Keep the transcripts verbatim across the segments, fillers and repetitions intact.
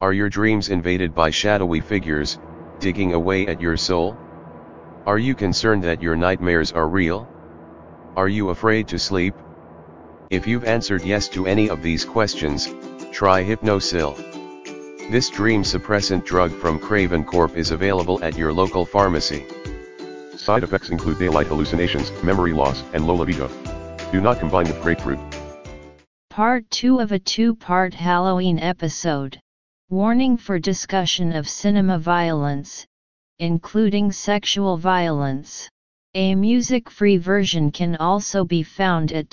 Are your dreams invaded by shadowy figures, digging away at your soul? Are you concerned that your nightmares are real? Are you afraid to sleep? If you've answered yes to any of these questions, try Hypnosil. This dream suppressant drug from Craven Corp is available at your local pharmacy. Side effects include daylight hallucinations, memory loss, and low libido. Do not combine with grapefruit. Part two of a two-part Halloween episode. Warning for discussion of cinema violence, including sexual violence. A music-free version can also be found at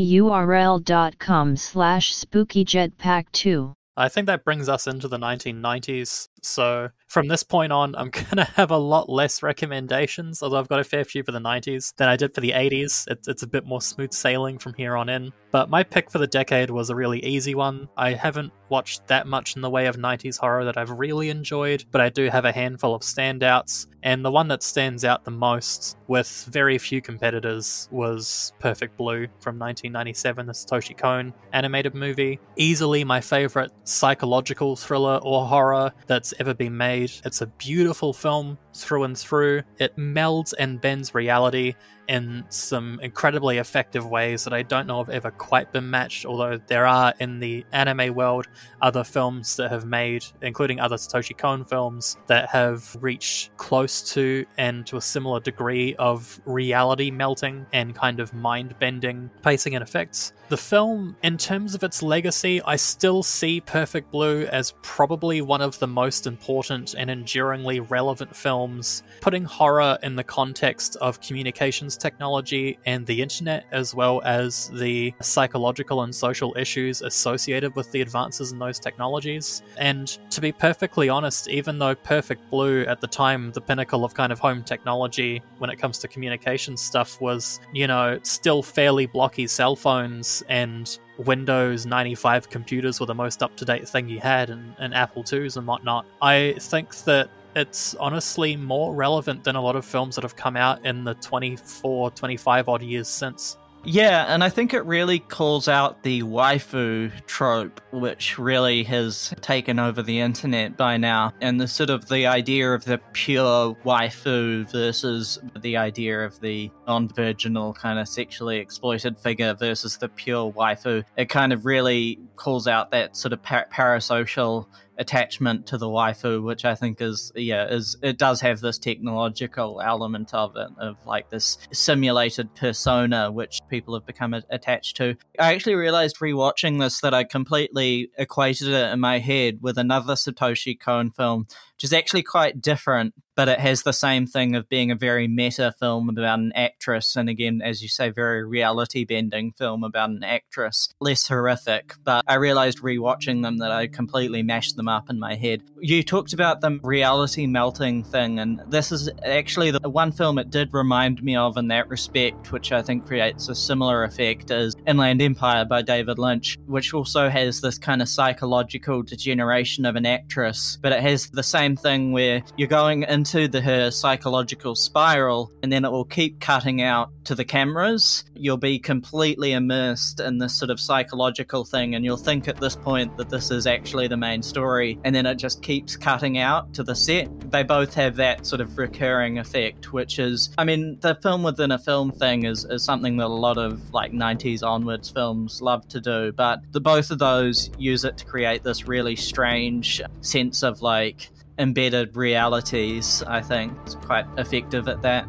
tinyurl.com slash spookyjetpack2. I think that brings us into the nineteen nineties, so from this point on, I'm going to have a lot less recommendations, although I've got a fair few for the nineties than I did for the eighties. It's, it's a bit more smooth sailing from here on in. But my pick for the decade was a really easy one. I haven't watched that much in the way of nineties horror that I've really enjoyed, but I do have a handful of standouts, and the one that stands out the most, with very few competitors, was Perfect Blue from nineteen ninety-seven, the Satoshi Kon animated movie. Easily my favorite psychological thriller or horror that's ever been made. It's a beautiful film through and through. It melds and bends reality in some incredibly effective ways that I don't know have ever quite been matched, although there are in the anime world other films that have made, including other Satoshi Kon films, that have reached close to and to a similar degree of reality melting and kind of mind-bending pacing and effects. The film, in terms of its legacy, I still see Perfect Blue as probably one of the most important and enduringly relevant films, putting horror in the context of communications technology and the internet, as well as the psychological and social issues associated with the advances in those technologies. And to be perfectly honest, even though Perfect Blue at the time, the pinnacle of kind of home technology when it comes to communication stuff, was, you know, still fairly blocky cell phones and Windows ninety-five computers were the most up-to-date thing you had, and, and Apple twos and whatnot, I think that it's honestly more relevant than a lot of films that have come out in the twenty-four, twenty-five odd years since. Yeah, and I think it really calls out the waifu trope, which really has taken over the internet by now, and the sort of the idea of the pure waifu versus the idea of the non-virginal kind of sexually exploited figure versus the pure waifu. It kind of really calls out that sort of par- parasocial attachment to the waifu, which I think is, yeah, is it does have this technological element of it, of like this simulated persona which people have become a- attached to. I actually realized rewatching this that I completely equated it in my head with another Satoshi Kon film, which is actually quite different, but it has the same thing of being a very meta film about an actress, and again, as you say, very reality-bending film about an actress. Less horrific, but I realized rewatching them that I completely mashed them up in my head. You talked about the reality melting thing, and this is actually the one film it did remind me of in that respect, which I think creates a similar effect, is Inland Empire by David Lynch, which also has this kind of psychological degeneration of an actress, but it has the same thing where you're going into the her psychological spiral, and then it will keep cutting out to the cameras. You'll be completely immersed in this sort of psychological thing, and you'll think at this point that this is actually the main story, and then it just keeps cutting out to the set. They both have that sort of recurring effect, which is, I mean, the film within a film thing is, is something that a lot of like nineties onwards films love to do, but the both of those use it to create this really strange sense of like embedded realities. I think it's quite effective at that.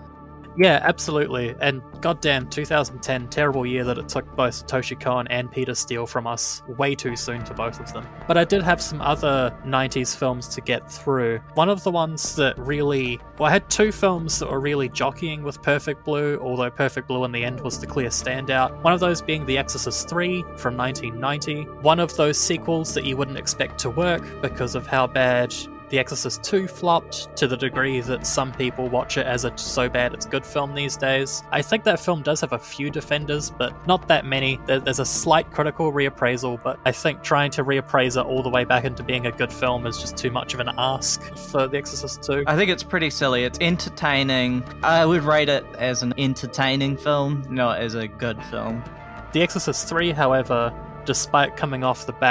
Yeah, absolutely. And goddamn, two thousand ten, terrible year that it took both Satoshi Kon and Peter Steele from us way too soon for both of them. But I did have some other nineties films to get through. One of the ones that really... Well, I had two films that were really jockeying with Perfect Blue, although Perfect Blue in the end was the clear standout. One of those being The Exorcist three from nineteen ninety. One of those sequels that you wouldn't expect to work because of how bad The Exorcist two flopped, to the degree that some people watch it as a so bad it's good film these days. I think that film does have a few defenders, but not that many. There's a slight critical reappraisal, but I think trying to reappraise it all the way back into being a good film is just too much of an ask for The Exorcist two. I think it's pretty silly. It's entertaining. I would rate it as an entertaining film, not as a good film. The Exorcist three, however, despite coming off the back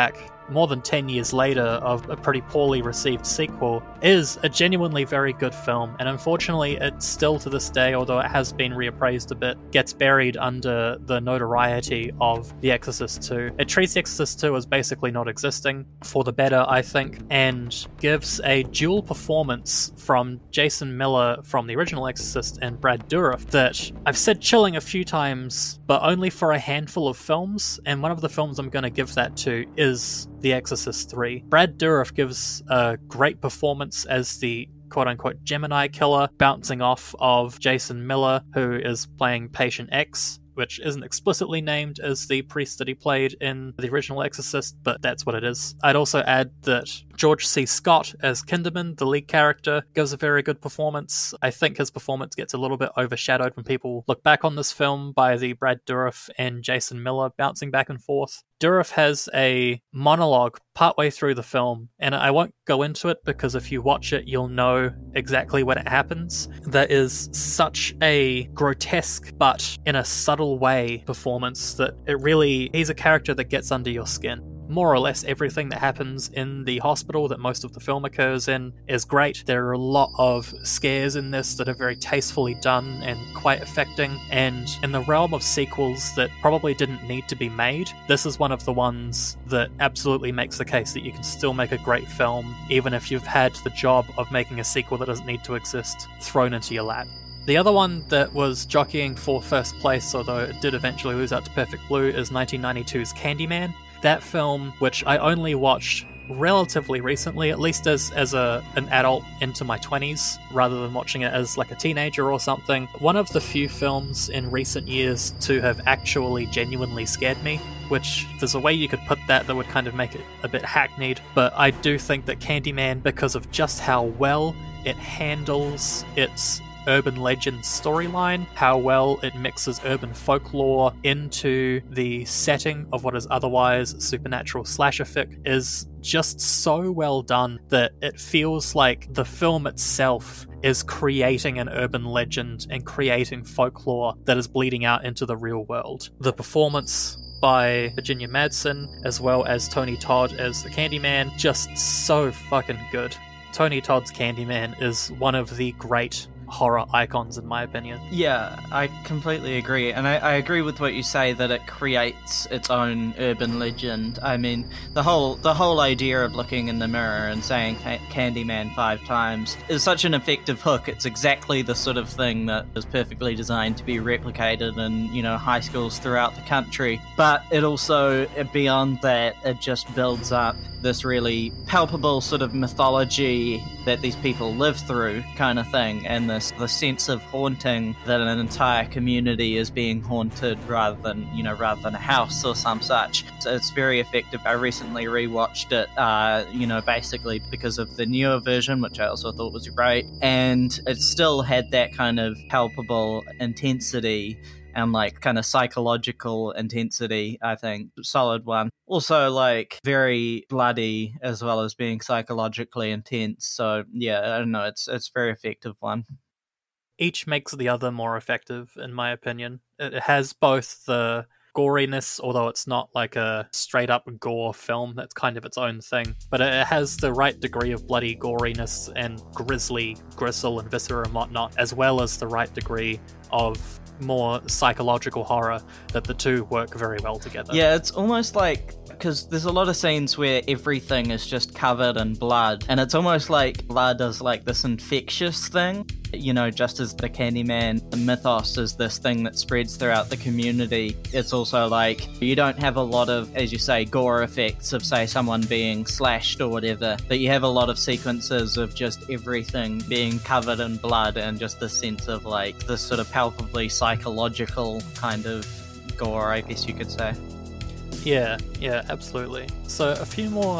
more than ten years later of a pretty poorly received sequel, is a genuinely very good film, and unfortunately it still to this day, although it has been reappraised a bit, gets buried under the notoriety of The Exorcist two. It treats The Exorcist two as basically not existing, for the better I think, and gives a dual performance from Jason Miller from the original Exorcist and Brad Dourif that I've said chilling a few times, but only for a handful of films, and one of the films I'm going to give that to is The Exorcist three. Brad Dourif gives a great performance as the quote-unquote Gemini killer, bouncing off of Jason Miller, who is playing Patient X, which isn't explicitly named as the priest that he played in the original Exorcist, but that's what it is. I'd also add that George C. Scott as Kinderman, the lead character, gives a very good performance. I think his performance gets a little bit overshadowed when people look back on this film by the Brad Dourif and Jason Miller bouncing back and forth. Dourif has a monologue partway through the film, and I won't go into it because if you watch it, you'll know exactly when it happens. That is such a grotesque, but in a subtle way, performance that it really, he's a character that gets under your skin. More or less everything that happens in the hospital that most of the film occurs in is great. There are a lot of scares in this that are very tastefully done and quite affecting, and in the realm of sequels that probably didn't need to be made, this is one of the ones that absolutely makes the case that you can still make a great film even if you've had the job of making a sequel that doesn't need to exist thrown into your lap. The other one that was jockeying for first place, although it did eventually lose out to Perfect Blue, is nineteen ninety-two's Candyman. That film, which I only watched relatively recently, at least as as a an adult into my twenties, rather than watching it as like a teenager or something. One of the few films in recent years to have actually genuinely scared me, which there's a way you could put that that would kind of make it a bit hackneyed, but I do think that Candyman, because of just how well it handles its urban legend storyline, how well it mixes urban folklore into the setting of what is otherwise supernatural slasher fic, is just so well done that it feels like the film itself is creating an urban legend and creating folklore that is bleeding out into the real world. The performance by Virginia Madsen, as well as Tony Todd as the Candyman, just so fucking good. Tony Todd's Candyman is one of the great horror icons in my opinion. Yeah, I completely agree, and I, I agree with what you say that it creates its own urban legend. I mean, the whole the whole idea of looking in the mirror and saying ca- Candyman five times is such an effective hook. It's exactly the sort of thing that is perfectly designed to be replicated in, you know, high schools throughout the country. But it also, beyond that, it just builds up this really palpable sort of mythology that these people live through kind of thing, and this the sense of haunting that an entire community is being haunted rather than, you know, rather than a house or some such. So it's very effective. I recently rewatched it, uh, you know, basically because of the newer version, which I also thought was great, and it still had that kind of palpable intensity and like kind of psychological intensity. I think solid one. Also like very bloody as well as being psychologically intense. So yeah, I don't know, it's it's a very effective one. Each makes the other more effective in my opinion. It has both the goriness, although it's not like a straight up gore film, that's kind of its own thing, but it has the right degree of bloody goriness and grisly gristle and viscera and whatnot, as well as the right degree of more psychological horror, that the two work very well together. Yeah, it's almost like, because there's a lot of scenes where everything is just covered in blood, and it's almost like blood is like this infectious thing, you know, just as the Candyman mythos is this thing that spreads throughout the community. It's also like you don't have a lot of, as you say, gore effects of, say, someone being slashed or whatever, but you have a lot of sequences of just everything being covered in blood and just the sense of like this sort of palpably psychological kind of gore, I guess you could say. Yeah, yeah, absolutely. So a few more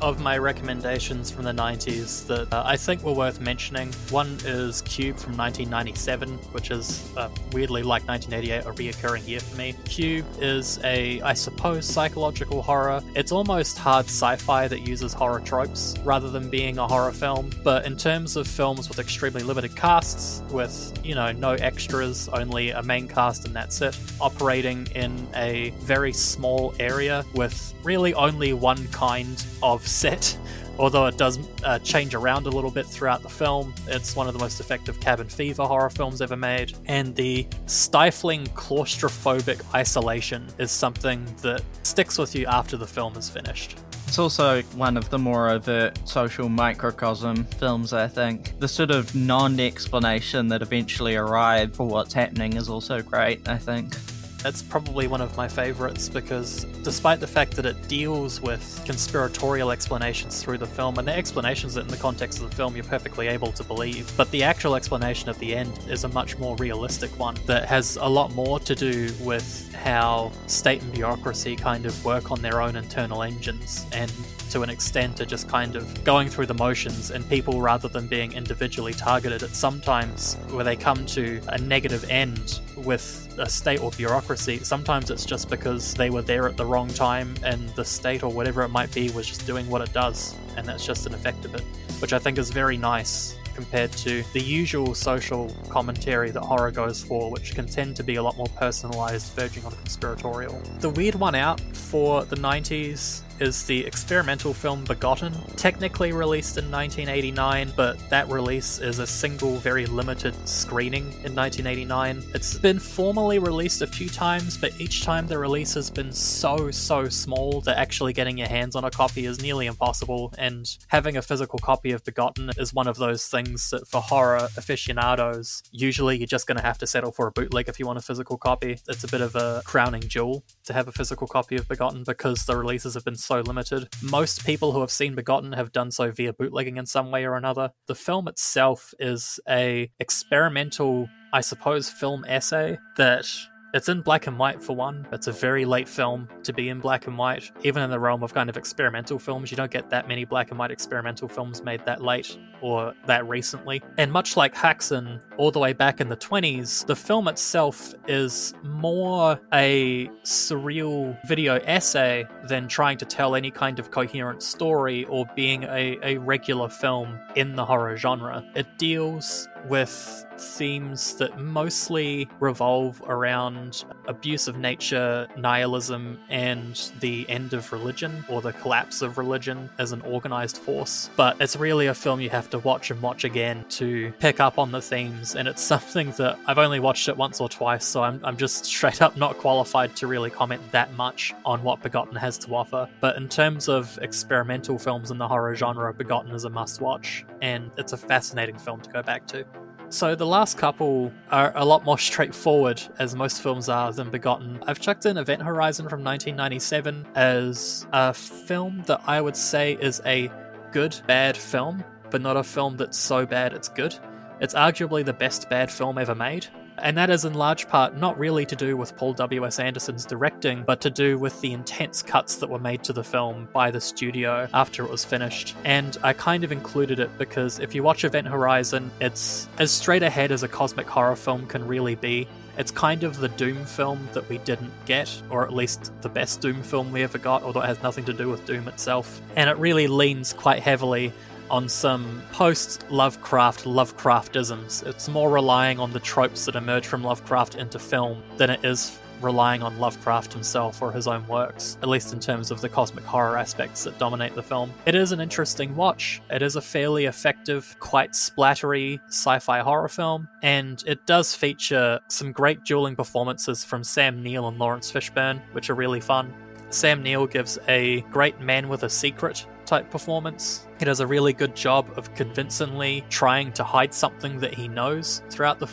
of my recommendations from the nineties that uh, I think were worth mentioning. One is Cube from nineteen ninety-seven, which is uh, weirdly like nineteen eighty-eight, a reoccurring year for me. Cube is a, I suppose, psychological horror. It's almost hard sci-fi that uses horror tropes rather than being a horror film, but in terms of films with extremely limited casts, with, you know, no extras, only a main cast and that's it, operating in a very small area with really only one kind of set, although it does uh, change around a little bit throughout the film. It's one of the most effective cabin fever horror films ever made, and the stifling claustrophobic isolation is something that sticks with you after the film is finished. It's also one of the more overt social microcosm films, I think. The sort of non-explanation that eventually arrived for what's happening is also great, I think. It's probably one of my favorites because despite the fact that it deals with conspiratorial explanations through the film, and the explanations that in the context of the film you're perfectly able to believe, but the actual explanation at the end is a much more realistic one that has a lot more to do with how state and bureaucracy kind of work on their own internal engines, and to an extent are just kind of going through the motions, and people, rather than being individually targeted, at sometimes where they come to a negative end with a state or bureaucracy, sometimes it's just because they were there at the wrong time and the state or whatever it might be was just doing what it does, and that's just an effect of it, which I think is very nice compared to the usual social commentary that horror goes for, which can tend to be a lot more personalized, verging on conspiratorial. The weird one out for the nineties is the experimental film Begotten, technically released in nineteen eighty-nine, but that release is a single, very limited screening in nineteen eighty-nine. It's been formally released a few times, but each time the release has been so, so small that actually getting your hands on a copy is nearly impossible, and having a physical copy of Begotten is one of those things that for horror aficionados, usually you're just going to have to settle for a bootleg if you want a physical copy. It's a bit of a crowning jewel to have a physical copy of Begotten because the releases have been so limited. Most people who have seen Begotten have done so via bootlegging in some way or another. The film itself is a experimental, I suppose, film essay that it's in black and white for one. It's a very late film to be in black and white. Even in the realm of kind of experimental films, you don't get that many black and white experimental films made that late or that recently. And much like Haxan, all the way back in the twenties, the film itself is more a surreal video essay than trying to tell any kind of coherent story or being a, a regular film in the horror genre. It deals with themes that mostly revolve around abuse of nature, nihilism, and the end of religion, or the collapse of religion as an organized force. But it's really a film you have to watch and watch again to pick up on the themes, and it's something that I've only watched it once or twice, so I'm, I'm just straight up not qualified to really comment that much on what Begotten has to offer. But in terms of experimental films in the horror genre, Begotten is a must-watch, and it's a fascinating film to go back to. So the last couple are a lot more straightforward, as most films are, than Begotten. I've chucked in Event Horizon from nineteen ninety-seven as a film that I would say is a good, bad film, but not a film that's so bad it's good. It's arguably the best bad film ever made. And that is in large part not really to do with Paul W S Anderson's directing, but to do with the intense cuts that were made to the film by the studio after it was finished. And I kind of included it because if you watch Event Horizon, it's as straight ahead as a cosmic horror film can really be. It's kind of the Doom film that we didn't get, or at least the best Doom film we ever got, although it has nothing to do with Doom itself. And it really leans quite heavily on some post-Lovecraft Lovecraftisms. It's more relying on the tropes that emerge from Lovecraft into film than it is relying on Lovecraft himself or his own works, at least in terms of the cosmic horror aspects that dominate the film. It is an interesting watch. It is a fairly effective, quite splattery sci-fi horror film, and it does feature some great dueling performances from Sam Neill and Lawrence Fishburne, which are really fun. Sam Neill gives a great man with a secret type performance. He does a really good job of convincingly trying to hide something that he knows throughout the film.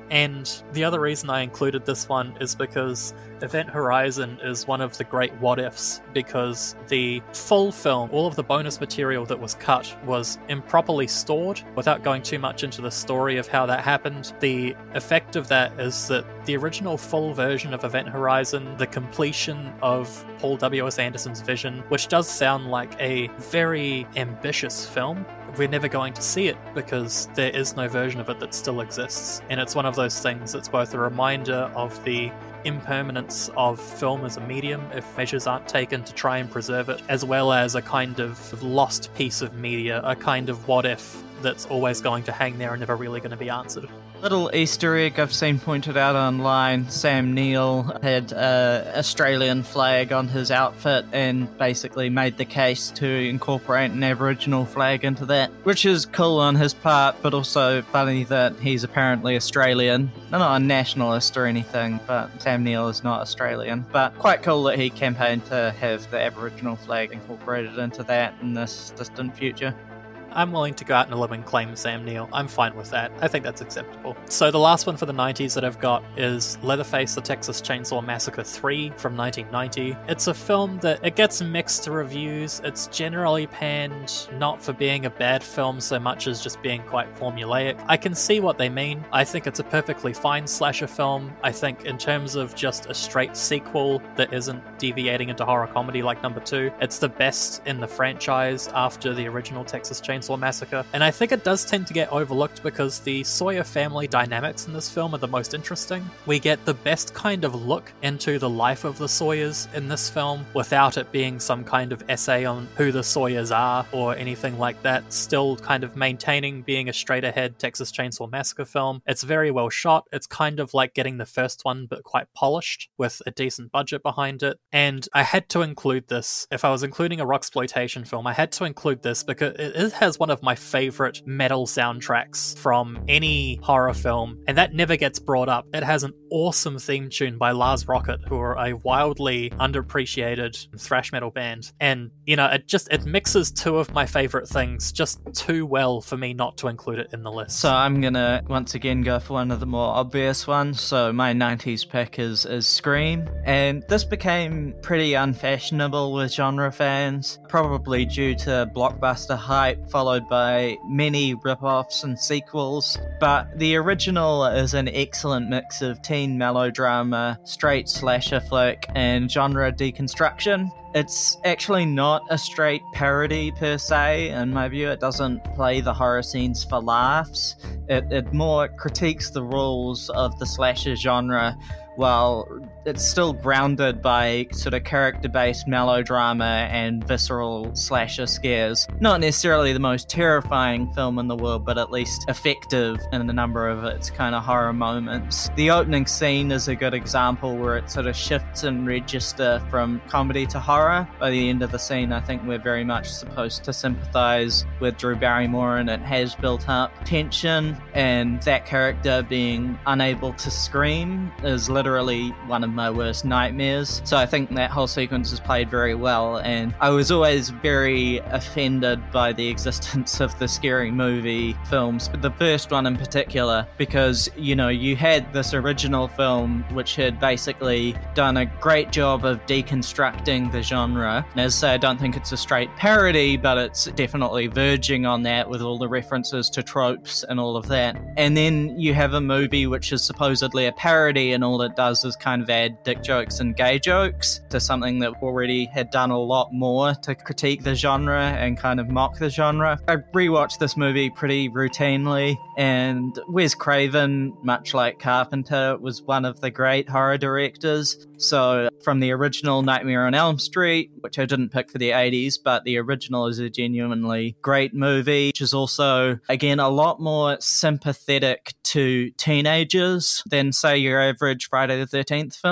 And the other reason I included this one is because Event Horizon is one of the great what-ifs, because the full film, all of the bonus material that was cut, was improperly stored. Without going too much into the story of how that happened, the effect of that is that the original full version of Event Horizon, the completion of Paul W S Anderson's vision, which does sound like a very ambitious film, we're never going to see it because there is no version of it that still exists. And it's one of those things that's both a reminder of the impermanence of film as a medium if measures aren't taken to try and preserve it, as well as a kind of lost piece of media, a kind of what if that's always going to hang there and never really going to be answered. Little Easter egg I've seen pointed out online, Sam Neill had an Australian flag on his outfit and basically made the case to incorporate an Aboriginal flag into that, which is cool on his part, but also funny that he's apparently Australian. Not a nationalist or anything, but Sam Neill is not Australian. But quite cool that he campaigned to have the Aboriginal flag incorporated into that in this distant future. I'm willing to go out on a limb and claim Sam Neill. I'm fine with that. I think that's acceptable. So the last one for the nineties that I've got is Leatherface, The Texas Chainsaw Massacre three from nineteen ninety. It's a film that it gets mixed reviews. It's generally panned not for being a bad film so much as just being quite formulaic. I can see what they mean. I think it's a perfectly fine slasher film. I think in terms of just a straight sequel that isn't deviating into horror comedy like number two, it's the best in the franchise after the original Texas Chainsaw Massacre, and I think it does tend to get overlooked because the Sawyer family dynamics in this film are the most interesting. We get the best kind of look into the life of the Sawyers in this film without it being some kind of essay on who the Sawyers are or anything like that, still kind of maintaining being a straight-ahead Texas Chainsaw Massacre film. It's very well shot. It's kind of like getting the first one but quite polished with a decent budget behind it, and I had to include this. If I was including a rocksploitation film, I had to include this because it has one of my favorite metal soundtracks from any horror film, and that never gets brought up. It has an awesome theme tune by Lars Rocket, who are a wildly underappreciated thrash metal band, and you know, it just it mixes two of my favorite things just too well for me not to include it in the list. So I'm gonna once again go for one of the more obvious ones. So my nineties pick is, is Scream, and this became pretty unfashionable with genre fans, probably due to blockbuster hype followed by many rip-offs and sequels, but the original is an excellent mix of teen melodrama, straight slasher flick, and genre deconstruction. It's actually not a straight parody per se, in my view. It doesn't play the horror scenes for laughs. It, it more critiques the rules of the slasher genre, while it's still grounded by sort of character-based melodrama and visceral slasher scares. Not necessarily the most terrifying film in the world, but at least effective in a number of its kind of horror moments. The opening scene is a good example where it sort of shifts in register from comedy to horror. By the end of the scene, I think we're very much supposed to sympathize with Drew Barrymore, and it has built up tension, and that character being unable to scream is literally literally one of my worst nightmares. So I think that whole sequence is played very well, and I was always very offended by the existence of the Scary Movie films, but the first one in particular, because, you know, you had this original film which had basically done a great job of deconstructing the genre. And as I say, I don't think it's a straight parody, but it's definitely verging on that with all the references to tropes and all of that. And then you have a movie which is supposedly a parody, and all it does is kind of add dick jokes and gay jokes to something that already had done a lot more to critique the genre and kind of mock the genre. I rewatched this movie pretty routinely, and Wes Craven, much like Carpenter, was one of the great horror directors. So from the original Nightmare on Elm Street, which I didn't pick for the eighties, but the original is a genuinely great movie, which is also, again, a lot more sympathetic to teenagers than, say, your average Friday the thirteenth film.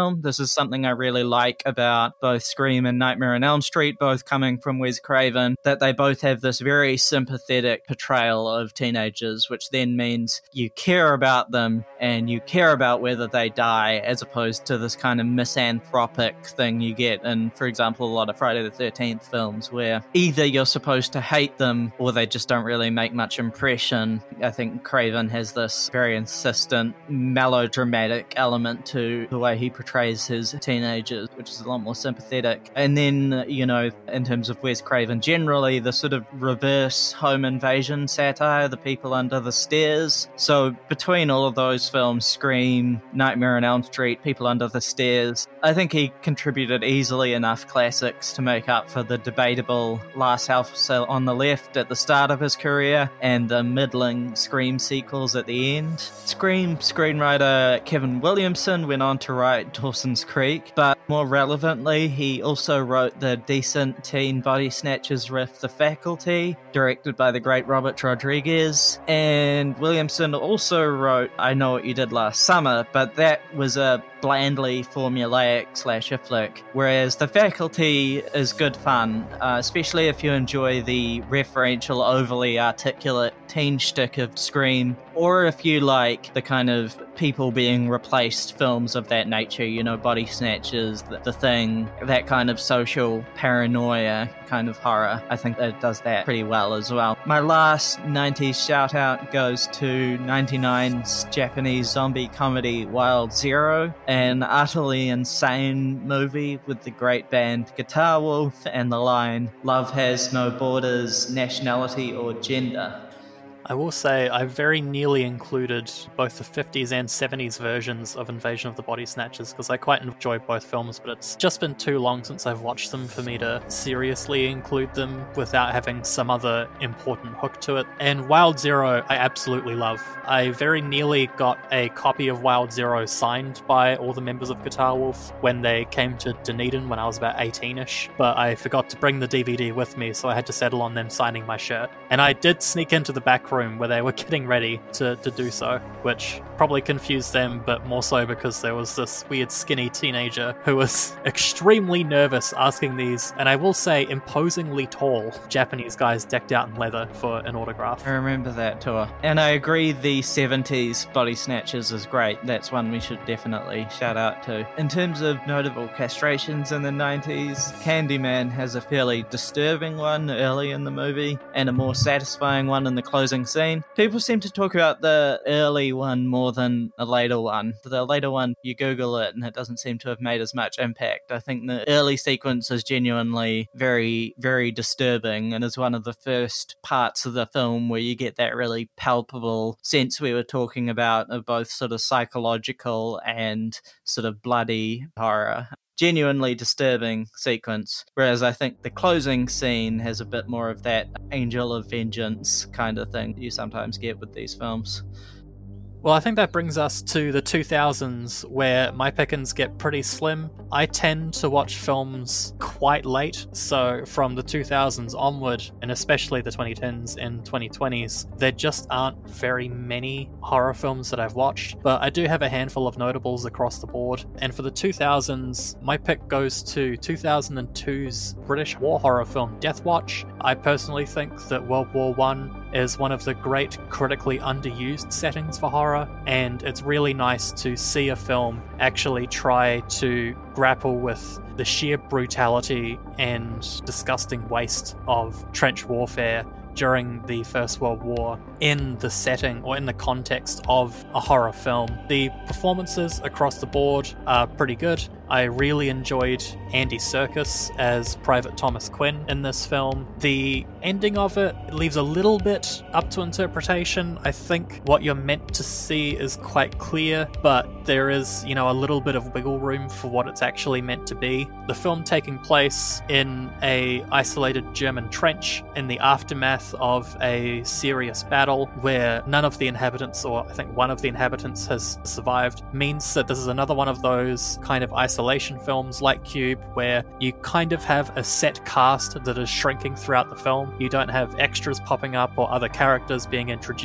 film. This is something I really like about both Scream and Nightmare on Elm Street, both coming from Wes Craven, that they both have this very sympathetic portrayal of teenagers, which then means you care about them and you care about whether they die, as opposed to this kind of misanthropic thing you get in, for example, a lot of Friday the thirteenth films, where either you're supposed to hate them or they just don't really make much impression. I think Craven has this very insistent melodramatic element to the way he portrays his teenagers, which is a lot more sympathetic. And then, you know, in terms of Wes Craven generally, the sort of reverse home invasion satire, The People Under the Stairs. So between all of those films, Scream, Nightmare on Elm Street, People Under the Stairs, I think he contributed easily enough classics to make up for the debatable Last House on the Left at the start of his career and the middling Scream sequels at the end. Scream screenwriter Kevin Williamson went on to write Dawson's Creek, but more relevantly, he also wrote the decent teen body snatchers riff The Faculty, directed by the great Robert Rodriguez. And Williamson also wrote I Know What You Did Last Summer, but that was a blandly formulaic slasher flick, whereas The Faculty is good fun, uh, especially if you enjoy the referential, overly articulate teen shtick of Scream, or if you like the kind of people being replaced films of that nature, you know, Body Snatchers, The, the Thing, that kind of social paranoia kind of horror. I think that it does that pretty well as well. My last nineties shout out goes to ninety-nine's Japanese zombie comedy Wild Zero, an utterly insane movie with the great band Guitar Wolf and the line, "Love has no borders, nationality, or gender." I will say I very nearly included both the fifties and seventies versions of Invasion of the Body Snatchers because I quite enjoy both films, but it's just been too long since I've watched them for me to seriously include them without having some other important hook to it. And Wild Zero I absolutely love. I very nearly got a copy of Wild Zero signed by all the members of Guitar Wolf when they came to Dunedin when I was about eighteen-ish, but I forgot to bring the D V D with me, so I had to settle on them signing my shirt. And I did sneak into the back room where they were getting ready to, to do so, which probably confused them, but more so because there was this weird skinny teenager who was extremely nervous asking these, and I will say imposingly tall, Japanese guys decked out in leather for an autograph. I remember that tour. And I agree the seventies Body Snatchers is great. That's one we should definitely shout out to. In terms of notable castrations in the nineties, Candyman has a fairly disturbing one early in the movie, and a more satisfying one in the closing scene. People seem to talk about the early one more than a later one. The later one, you Google it and it doesn't seem to have made as much impact. I think the early sequence is genuinely very, very disturbing and is one of the first parts of the film where you get that really palpable sense we were talking about of both sort of psychological and sort of bloody horror. Genuinely disturbing sequence, whereas I think the closing scene has a bit more of that angel of vengeance kind of thing you sometimes get with these films. Well, I think that brings us to the two thousands, where my pickings get pretty slim. I tend to watch films quite late, so from the two thousands onward, and especially the twenty tens and twenty twenties, there just aren't very many horror films that I've watched, but I do have a handful of notables across the board. And for the two thousands, my pick goes to two thousand two's British war horror film Death Watch. I personally think that World War One is one of the great critically underused settings for horror, and it's really nice to see a film actually try to grapple with the sheer brutality and disgusting waste of trench warfare during the First World War in the setting or in the context of a horror film. The performances across the board are pretty good. I really enjoyed Andy Serkis as Private Thomas Quinn in this film. The ending of it leaves a little bit up to interpretation. I think what you're meant to see is quite clear, but there is, you know, a little bit of wiggle room for what it's actually meant to be. The film taking place in a isolated German trench in the aftermath of a serious battle where none of the inhabitants, or I think one of the inhabitants, has survived, means that this is another one of those kind of isolated isolation films like Cube, where you kind of have a set cast that is shrinking throughout the film. You don't have extras popping up or other characters being introduced.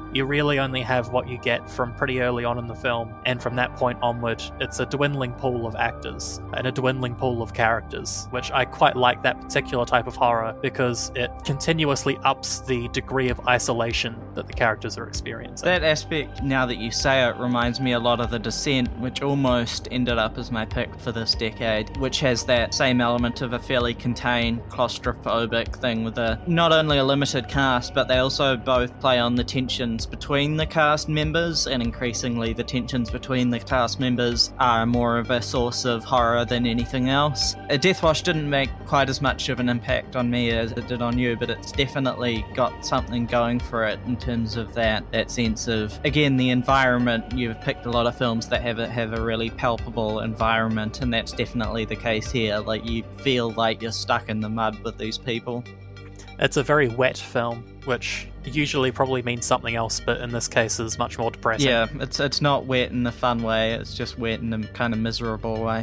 you really only have what you get from pretty early on in the film, and from that point onward, it's a dwindling pool of actors and a dwindling pool of characters, which I quite like that particular type of horror because it continuously ups the degree of isolation that the characters are experiencing. That aspect, now that you say it, reminds me a lot of The Descent, which almost ended up as my pick for this decade, which has that same element of a fairly contained, claustrophobic thing with a not only a limited cast, but they also both play on the tensions between the cast members, and increasingly the tensions between the cast members are more of a source of horror than anything else. Death Wash didn't make quite as much of an impact on me as it did on you, but it's definitely got something going for it in terms of that that sense of, again, the environment. You've picked a lot of films that have a, have a really palpable environment, and that's definitely the case here. Like, you feel like you're stuck in the mud with these people. It's a very wet film, which usually probably means something else, but in this case is much more depressing. Yeah, it's it's not wet in a fun way, it's just wet in a kind of miserable way.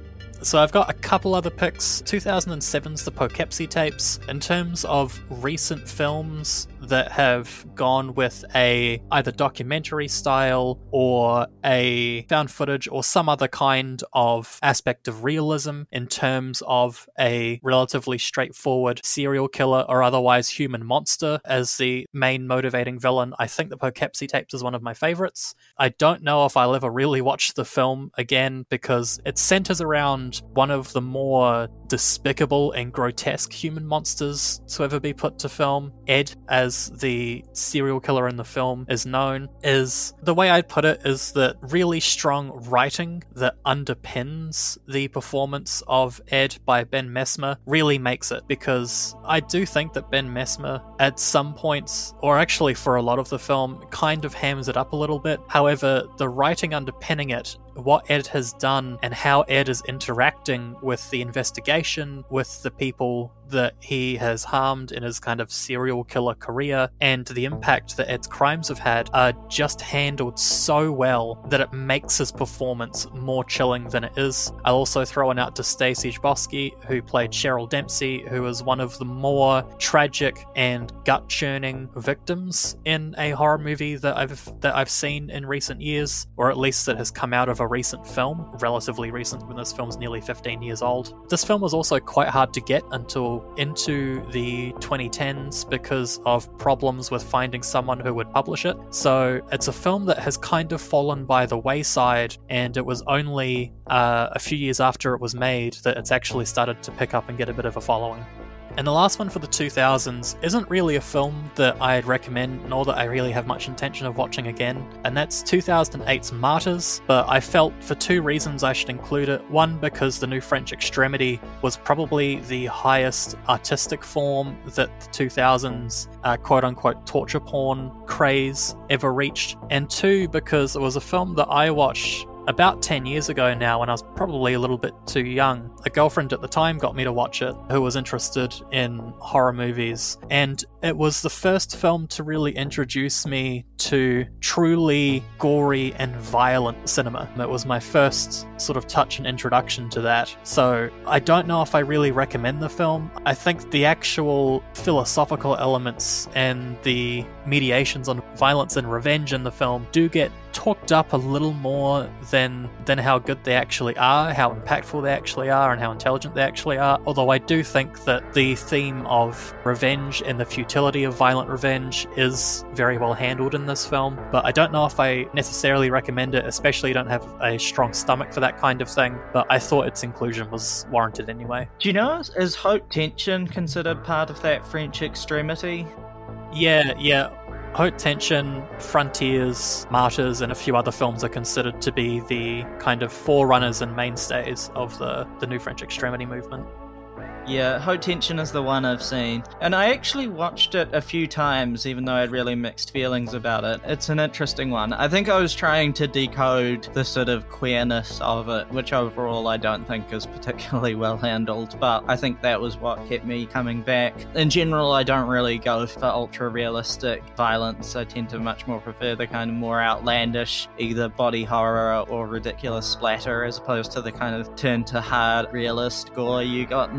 So I've got a couple other picks. two thousand seven's The Poughkeepsie Tapes. In terms of recent films that have gone with a either documentary style or a found footage or some other kind of aspect of realism in terms of a relatively straightforward serial killer or otherwise human monster as the main motivating villain, I think The Poughkeepsie Tapes is one of my favorites. I don't know if I'll ever really watch the film again because it centers around one of the more despicable and grotesque human monsters to ever be put to film. Ed, as the serial killer in the film is known, is, the way I'd put it is that really strong writing that underpins the performance of Ed by Ben Messmer really makes it, because I do think that Ben Messmer at some points, or actually for a lot of the film, kind of hams it up a little bit. However, the writing underpinning it, what Ed has done and how Ed is interacting with the investigation, with the people that he has harmed in his kind of serial killer career, and the impact that Ed's crimes have had are just handled so well that it makes his performance more chilling than it is. I'll also throw it out to Stacey Chbosky, who played Cheryl Dempsey, who is one of the more tragic and gut-churning victims in a horror movie that I've that I've seen in recent years, or at least that has come out of a recent film, relatively recent when this film's nearly fifteen years old. This film was also quite hard to get until into the twenty tens because of problems with finding someone who would publish it. So it's a film that has kind of fallen by the wayside, and it was only uh, a few years after it was made that it's actually started to pick up and get a bit of a following. And the last one for the two thousands isn't really a film that I'd recommend, nor that I really have much intention of watching again, and that's two thousand eight's Martyrs, but I felt for two reasons I should include it. One, because The New French Extremity was probably the highest artistic form that the two thousands uh, quote-unquote torture porn craze ever reached, and two, because it was a film that I watched about ten years ago now, when I was probably a little bit too young. A girlfriend at the time got me to watch it, who was interested in horror movies, and it was the first film to really introduce me to truly gory and violent cinema. It was my first sort of touch and introduction to that. So I don't know if I really recommend the film. I think the actual philosophical elements and the mediations on violence and revenge in the film do get talked up a little more than than how good they actually are, how impactful they actually are, and how intelligent they actually are. Although I do think that the theme of revenge and the futility of violent revenge is very well handled in this film. But I don't know if I necessarily recommend it, especially don't have a strong stomach for that kind of thing. But I thought its inclusion was warranted anyway. Do you know, is Haute Tension considered part of that French extremity? Yeah, yeah. Haute Tension, Frontiers, Martyrs, and a few other films are considered to be the kind of forerunners and mainstays of the, the New French Extremity movement. Yeah, Haute Tension is the one I've seen. And I actually watched it a few times, even though I had really mixed feelings about it. It's an interesting one. I think I was trying to decode the sort of queerness of it, which overall I don't think is particularly well handled, but I think that was what kept me coming back. In general, I don't really go for ultra-realistic violence. I tend to much more prefer the kind of more outlandish, either body horror or ridiculous splatter, as opposed to the kind of turn to hard realist gore you got in, in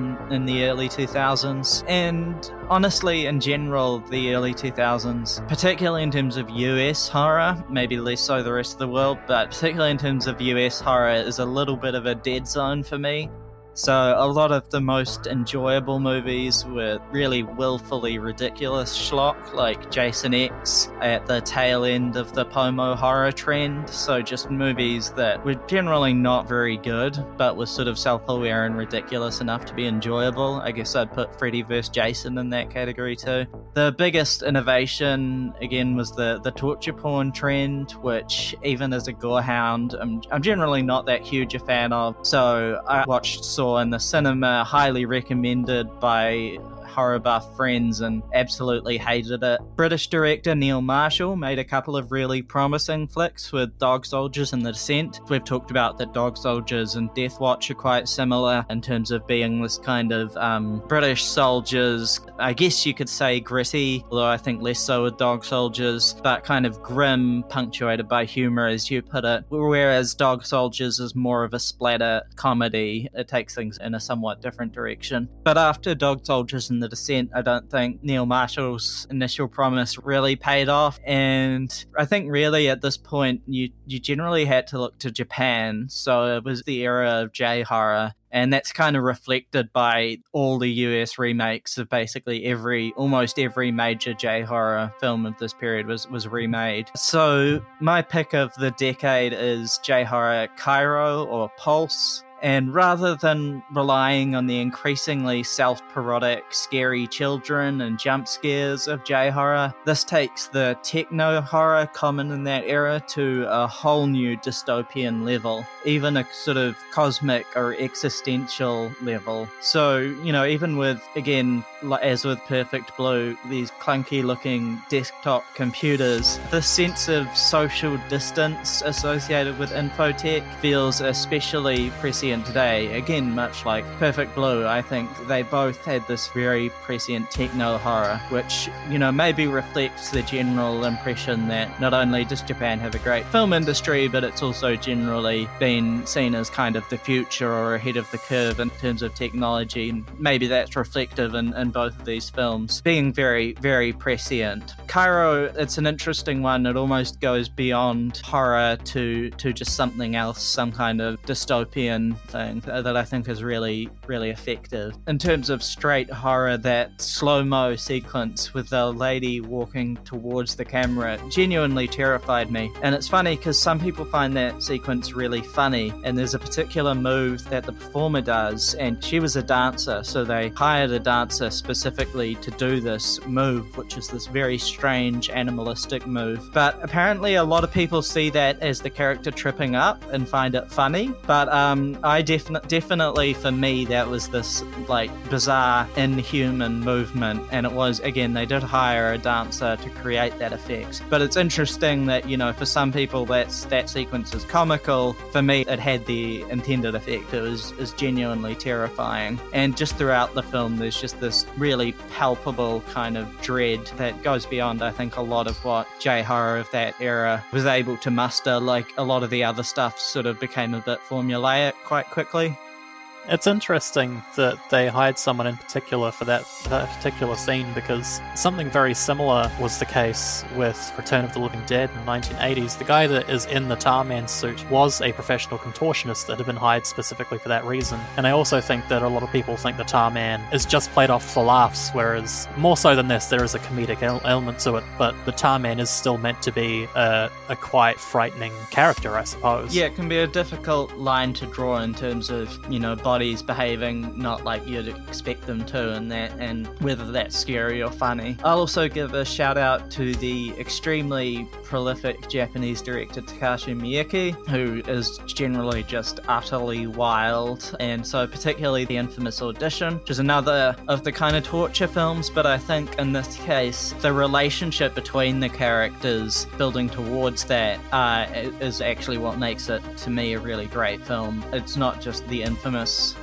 in the early two thousands, and honestly, in general, the early two thousands, particularly in terms of U S horror, maybe less so the rest of the world, but particularly in terms of U S horror, is a little bit of a dead zone for me. So a lot of the most enjoyable movies were really willfully ridiculous schlock, like Jason X at the tail end of the Pomo horror trend. So just movies that were generally not very good, but were sort of self-aware and ridiculous enough to be enjoyable. I guess I'd put Freddy versus. Jason in that category too. The biggest innovation, again, was the, the torture porn trend, which even as a gorehound, I'm, I'm generally not that huge a fan of. So I watched Saw in the cinema, highly recommended by horror buff friends, and absolutely hated it. British director Neil Marshall made a couple of really promising flicks with Dog Soldiers and The Descent. We've talked about that Dog Soldiers and Death Watch are quite similar in terms of being this kind of um, British soldiers, I guess you could say gritty, although I think less so with Dog Soldiers, but kind of grim, punctuated by humour, as you put it, whereas Dog Soldiers is more of a splatter comedy. It takes things in a somewhat different direction. But after Dog Soldiers and The Descent, I don't think Neil Marshall's initial promise really paid off, and I think really at this point you you generally had to look to Japan. So it was the era of J-horror, and that's kind of reflected by all the U S remakes of basically every, almost every major J-horror film of this period was, was remade. So my pick of the decade is J-horror Cairo or Pulse. And rather than relying on the increasingly self-parodic, scary children and jump scares of J-horror, this takes the techno-horror common in that era to a whole new dystopian level, even a sort of cosmic or existential level. So, you know, even with, again, as with Perfect Blue, these clunky-looking desktop computers, the sense of social distance associated with infotech feels especially prescient today. Again, much like Perfect Blue, I think they both had this very prescient techno horror, which, you know, maybe reflects the general impression that not only does Japan have a great film industry, but it's also generally been seen as kind of the future or ahead of the curve in terms of technology. And maybe that's reflective in, in both of these films being very, very prescient. Cairo, it's an interesting one. It almost goes beyond horror to, to just something else, some kind of dystopian thing that I think is really, really effective. In terms of straight horror, that slow-mo sequence with the lady walking towards the camera genuinely terrified me. And it's funny because some people find that sequence really funny, and there's a particular move that the performer does, and she was a dancer, so they hired a dancer specifically to do this move, which is this very strange animalistic move. But apparently a lot of people see that as the character tripping up and find it funny, but um, I definitely, definitely for me, that was this like bizarre, inhuman movement, and it was, again, they did hire a dancer to create that effect. But it's interesting that, you know, for some people that's that sequence is comical. For me, it had the intended effect. It was, it was genuinely terrifying. And just throughout the film, there's just this really palpable kind of dread that goes beyond, I think, a lot of what J-horror of that era was able to muster. Like, a lot of the other stuff sort of became a bit formulaic quite quickly. It's interesting that they hired someone in particular for that, that particular scene, because something very similar was the case with Return of the Living Dead in the nineteen eighties. The guy that is in the Tarman suit was a professional contortionist that had been hired specifically for that reason. And I also think that a lot of people think the Tarman is just played off for laughs, whereas more so than this, there is a comedic el- element to it, but the Tarman is still meant to be a, a quite frightening character, I suppose. Yeah, it can be a difficult line to draw in terms of, you know, bodies behaving not like you'd expect them to, and that, and whether that's scary or funny. I'll also give a shout out to the extremely prolific Japanese director Takashi Miike, who is generally just utterly wild, and so particularly the infamous Audition, which is another of the kind of torture films, but I think in this case the relationship between the characters building towards that uh, is actually what makes it, to me, a really great film. It's not just the infamous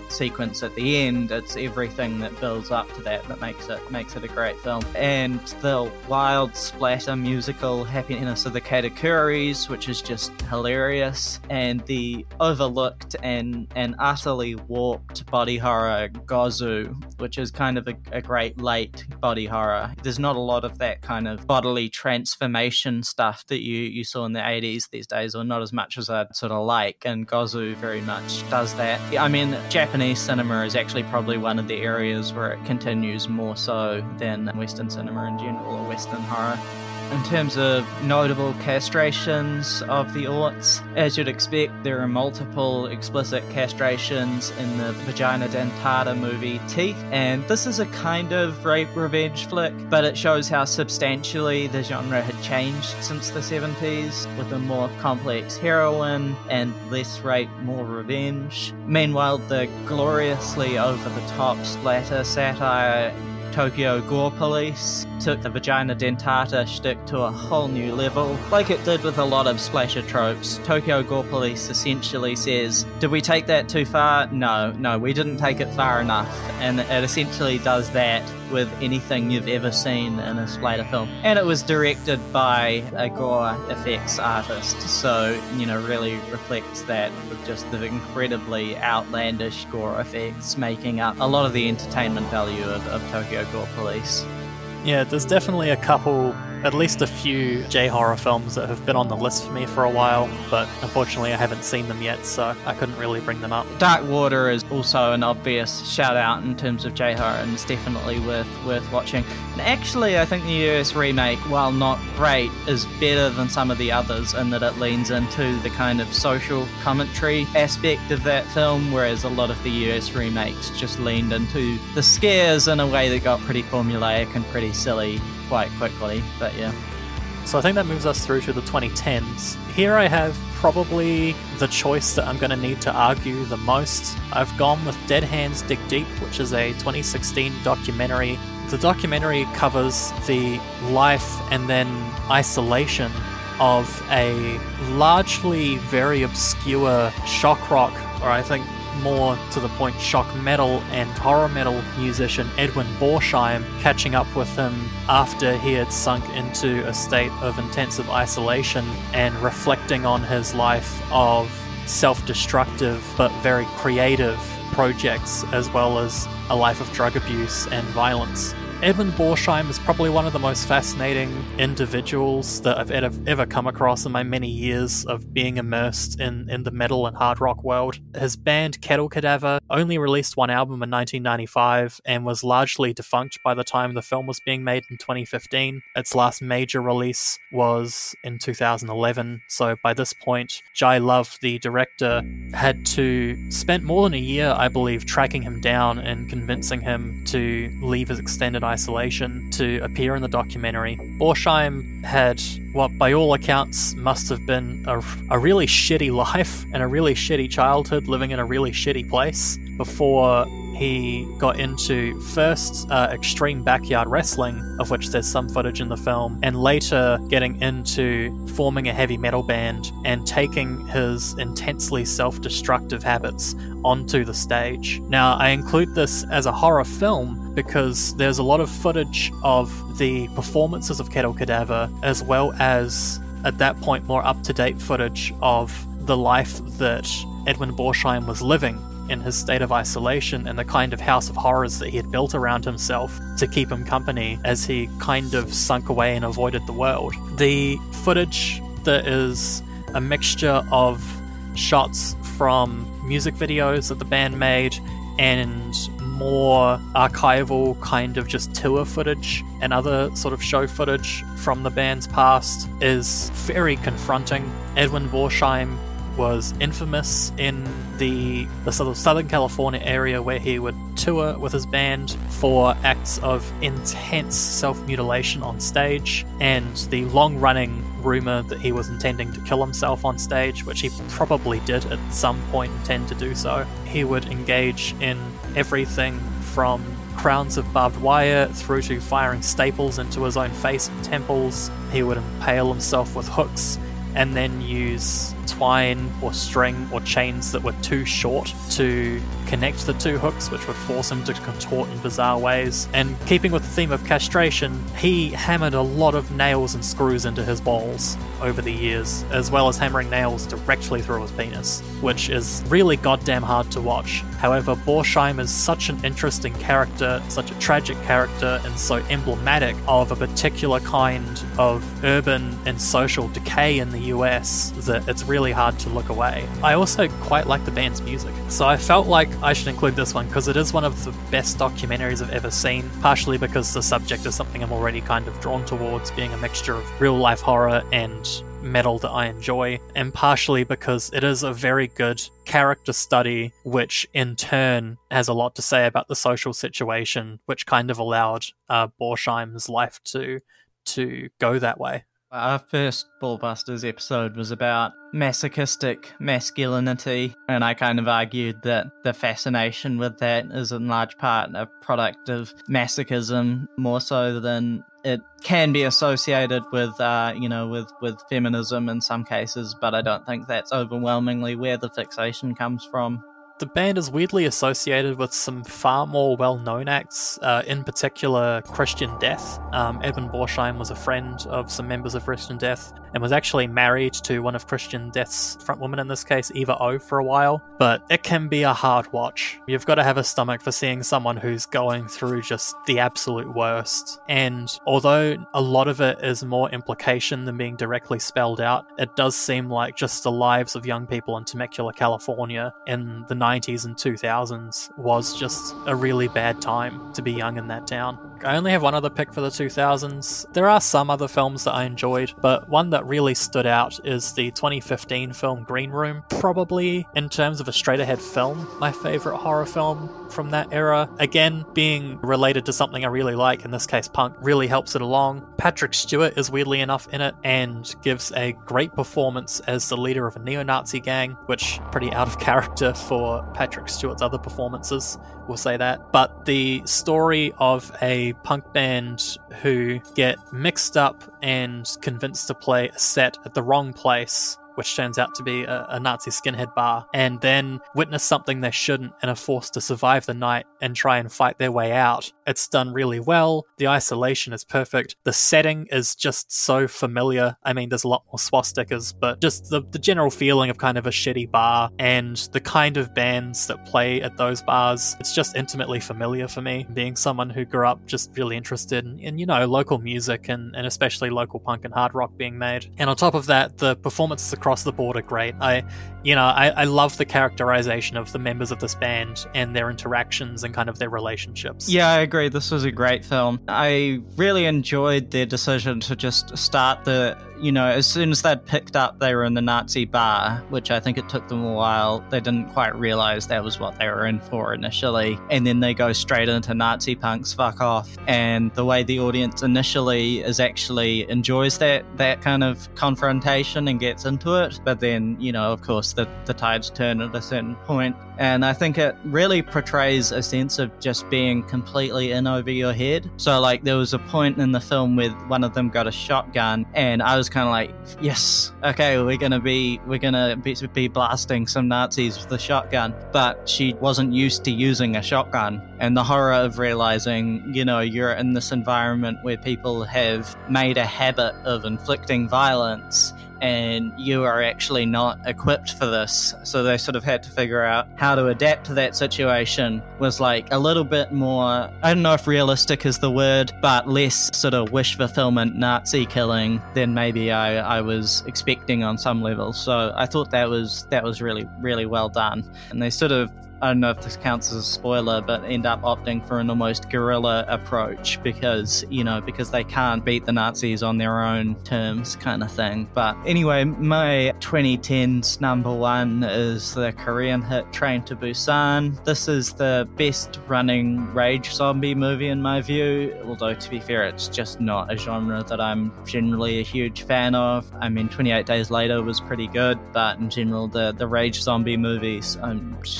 sequence at the end. It's everything that builds up to that that makes it makes it a great film. And the wild splatter musical Happiness of the Katakuris, which is just hilarious, and the overlooked and, and utterly warped body horror Gozu, which is kind of a, a great late body horror. There's not a lot of that kind of bodily transformation stuff that you, you saw in the eighties these days, or not as much as I'd sort of like, and Gozu very much does that. I mean, Japanese cinema is actually probably one of the areas where it continues more so than Western cinema in general, or Western horror. In terms of notable castrations of the aughts, as you'd expect, there are multiple explicit castrations in the Vagina Dentata movie Teeth, and this is a kind of rape revenge flick, but it shows how substantially the genre had changed since the seventies, with a more complex heroine and less rape, more revenge. Meanwhile, the gloriously over-the-top splatter satire Tokyo Gore Police took the Vagina Dentata shtick to a whole new level. Like it did with a lot of splasher tropes, Tokyo Gore Police essentially says, did we take that too far? No, no, we didn't take it far enough. And it essentially does that with anything you've ever seen in a splatter film. And it was directed by a gore effects artist, so, you know, really reflects that with just the incredibly outlandish gore effects making up a lot of the entertainment value of, of Tokyo Gore Police. Yeah, there's definitely a couple, at least a few J-horror films that have been on the list for me for a while, but unfortunately I haven't seen them yet, so I couldn't really bring them up. Dark Water is also an obvious shout-out in terms of J-horror, and it's definitely worth worth watching. And actually, I think the U S remake, while not great, is better than some of the others in that it leans into the kind of social commentary aspect of that film, whereas a lot of the U S remakes just leaned into the scares in a way that got pretty formulaic and pretty silly quite quickly, but yeah. So I think that moves us through to the twenty tens. Here I have probably the choice that I'm going to need to argue the most. I've gone with Dead Hands Dig Deep, which is a twenty sixteen documentary. The documentary covers the life and then isolation of a largely very obscure shock rock, or I think more to the point shock metal and horror metal musician Edwin Borsheim, catching up with him after he had sunk into a state of intensive isolation and reflecting on his life of self-destructive but very creative projects, as well as a life of drug abuse and violence. Edwin Borsheim is probably one of the most fascinating individuals that I've ever, ever come across in my many years of being immersed in, in the metal and hard rock world. His band Kettle Cadaver only released one album in nineteen ninety-five and was largely defunct by the time the film was being made in twenty fifteen. Its last major release was in two thousand eleven, so by this point, Jai Love, the director, had to spend more than a year, I believe, tracking him down and convincing him to leave his extended isolation to appear in the documentary. Borsheim had what by all accounts must have been a, a really shitty life and a really shitty childhood, living in a really shitty place before he got into first uh, extreme backyard wrestling, of which there's some footage in the film, and later getting into forming a heavy metal band and taking his intensely self-destructive habits onto the stage. Now, I include this as a horror film because there's a lot of footage of the performances of Kettle Cadaver, as well as, at that point, more up-to-date footage of the life that Edwin Borsheim was living in his state of isolation and the kind of house of horrors that he had built around himself to keep him company as he kind of sunk away and avoided the world. The footage that is a mixture of shots from music videos that the band made and more archival kind of just tour footage and other sort of show footage from the band's past is very confronting. Edwin Borsheim was infamous in the, the sort of Southern California area where he would tour with his band for acts of intense self-mutilation on stage, and the long-running rumor that he was intending to kill himself on stage, which he probably did at some point intend to do so. He would engage in everything from crowns of barbed wire through to firing staples into his own face and temples. He would impale himself with hooks and then use twine or string or chains that were too short to connect the two hooks, which would force him to contort in bizarre ways. And keeping with the theme of castration, he hammered a lot of nails and screws into his balls over the years, as well as hammering nails directly through his penis, which is really goddamn hard to watch. However, Borsheim is such an interesting character, such a tragic character, and so emblematic of a particular kind of urban and social decay in the U S that it's really hard to look away. I also quite like the band's music, so I felt like I should include this one because it is one of the best documentaries I've ever seen, partially because the subject is something I'm already kind of drawn towards, being a mixture of real-life horror and metal that I enjoy, and partially because it is a very good character study, which in turn has a lot to say about the social situation, which kind of allowed uh, Borsheim's life to to go that way. Our first Ballbusters episode was about masochistic masculinity, and I kind of argued that the fascination with that is in large part a product of masochism, more so than it can be associated with, uh, you know, with, with feminism in some cases, but I don't think that's overwhelmingly where the fixation comes from. The band is weirdly associated with some far more well-known acts, uh, in particular Christian Death. Um, Evan Borsheim was a friend of some members of Christian Death and was actually married to one of Christian Death's frontwomen, in this case, Eva O, for a while. But it can be a hard watch. You've got to have a stomach for seeing someone who's going through just the absolute worst. And although a lot of it is more implication than being directly spelled out, it does seem like just the lives of young people in Temecula, California in the nineties and two thousands was just a really bad time to be young in that town. I only have one other pick for the two thousands. There are some other films that I enjoyed, but one that really stood out is the twenty fifteen film Green Room. Probably, in terms of a straight-ahead film, my favourite horror film from that era. Again, being related to something I really like, in this case punk, really helps it along. Patrick Stewart is weirdly enough in it and gives a great performance as the leader of a neo-Nazi gang, which pretty out of character for Patrick Stewart's other performances, we'll say that. But the story of a punk band who get mixed up and convinced to play a set at the wrong place, which turns out to be a, a Nazi skinhead bar, and then witness something they shouldn't and are forced to survive the night and try and fight their way out. It's done really well. The isolation is perfect. The setting is just so familiar. I mean, there's a lot more swastikas, but just the, the general feeling of kind of a shitty bar and the kind of bands that play at those bars, it's just intimately familiar for me, being someone who grew up just really interested in, in you know, local music and, and especially local punk and hard rock being made. And on top of that, the performances across the board are great. I, you know, I, I love the characterization of the members of this band and their interactions and kind of their relationships. Yeah, I agree. This was a great film. I really enjoyed their decision to just start the, you know, as soon as they'd picked up they were in the Nazi bar, which I think it took them a while. They didn't quite realize that was what they were in for initially. And then they go straight into Nazi punks, fuck off. And the way the audience initially is actually enjoys that, that kind of confrontation and gets into it. But then, you know, of course, the, the tides turn at a certain point. And I think it really portrays a sense of just being completely in over your head. So, like, there was a point in the film where one of them got a shotgun, and I was kind of like, yes, okay, we're gonna be we're gonna be, be blasting some Nazis with a shotgun. But she wasn't used to using a shotgun, and the horror of realizing, you know, you're in this environment where people have made a habit of inflicting violence, and you are actually not equipped for this. So they sort of had to figure out how to adapt to that situation. Was like a little bit more, I don't know if realistic is the word, but less sort of wish fulfillment Nazi killing than maybe I, I was expecting on some level. So I thought that was that was really, really well done. And they sort of, I don't know if this counts as a spoiler, but end up opting for an almost guerrilla approach because, you know, because they can't beat the Nazis on their own terms kind of thing. But anyway, my twenty tens number one is the Korean hit Train to Busan. This is the best running rage zombie movie in my view, although to be fair, it's just not a genre that I'm generally a huge fan of. I mean, twenty-eight Days Later was pretty good, but in general, the, the rage zombie movies, I'm just not really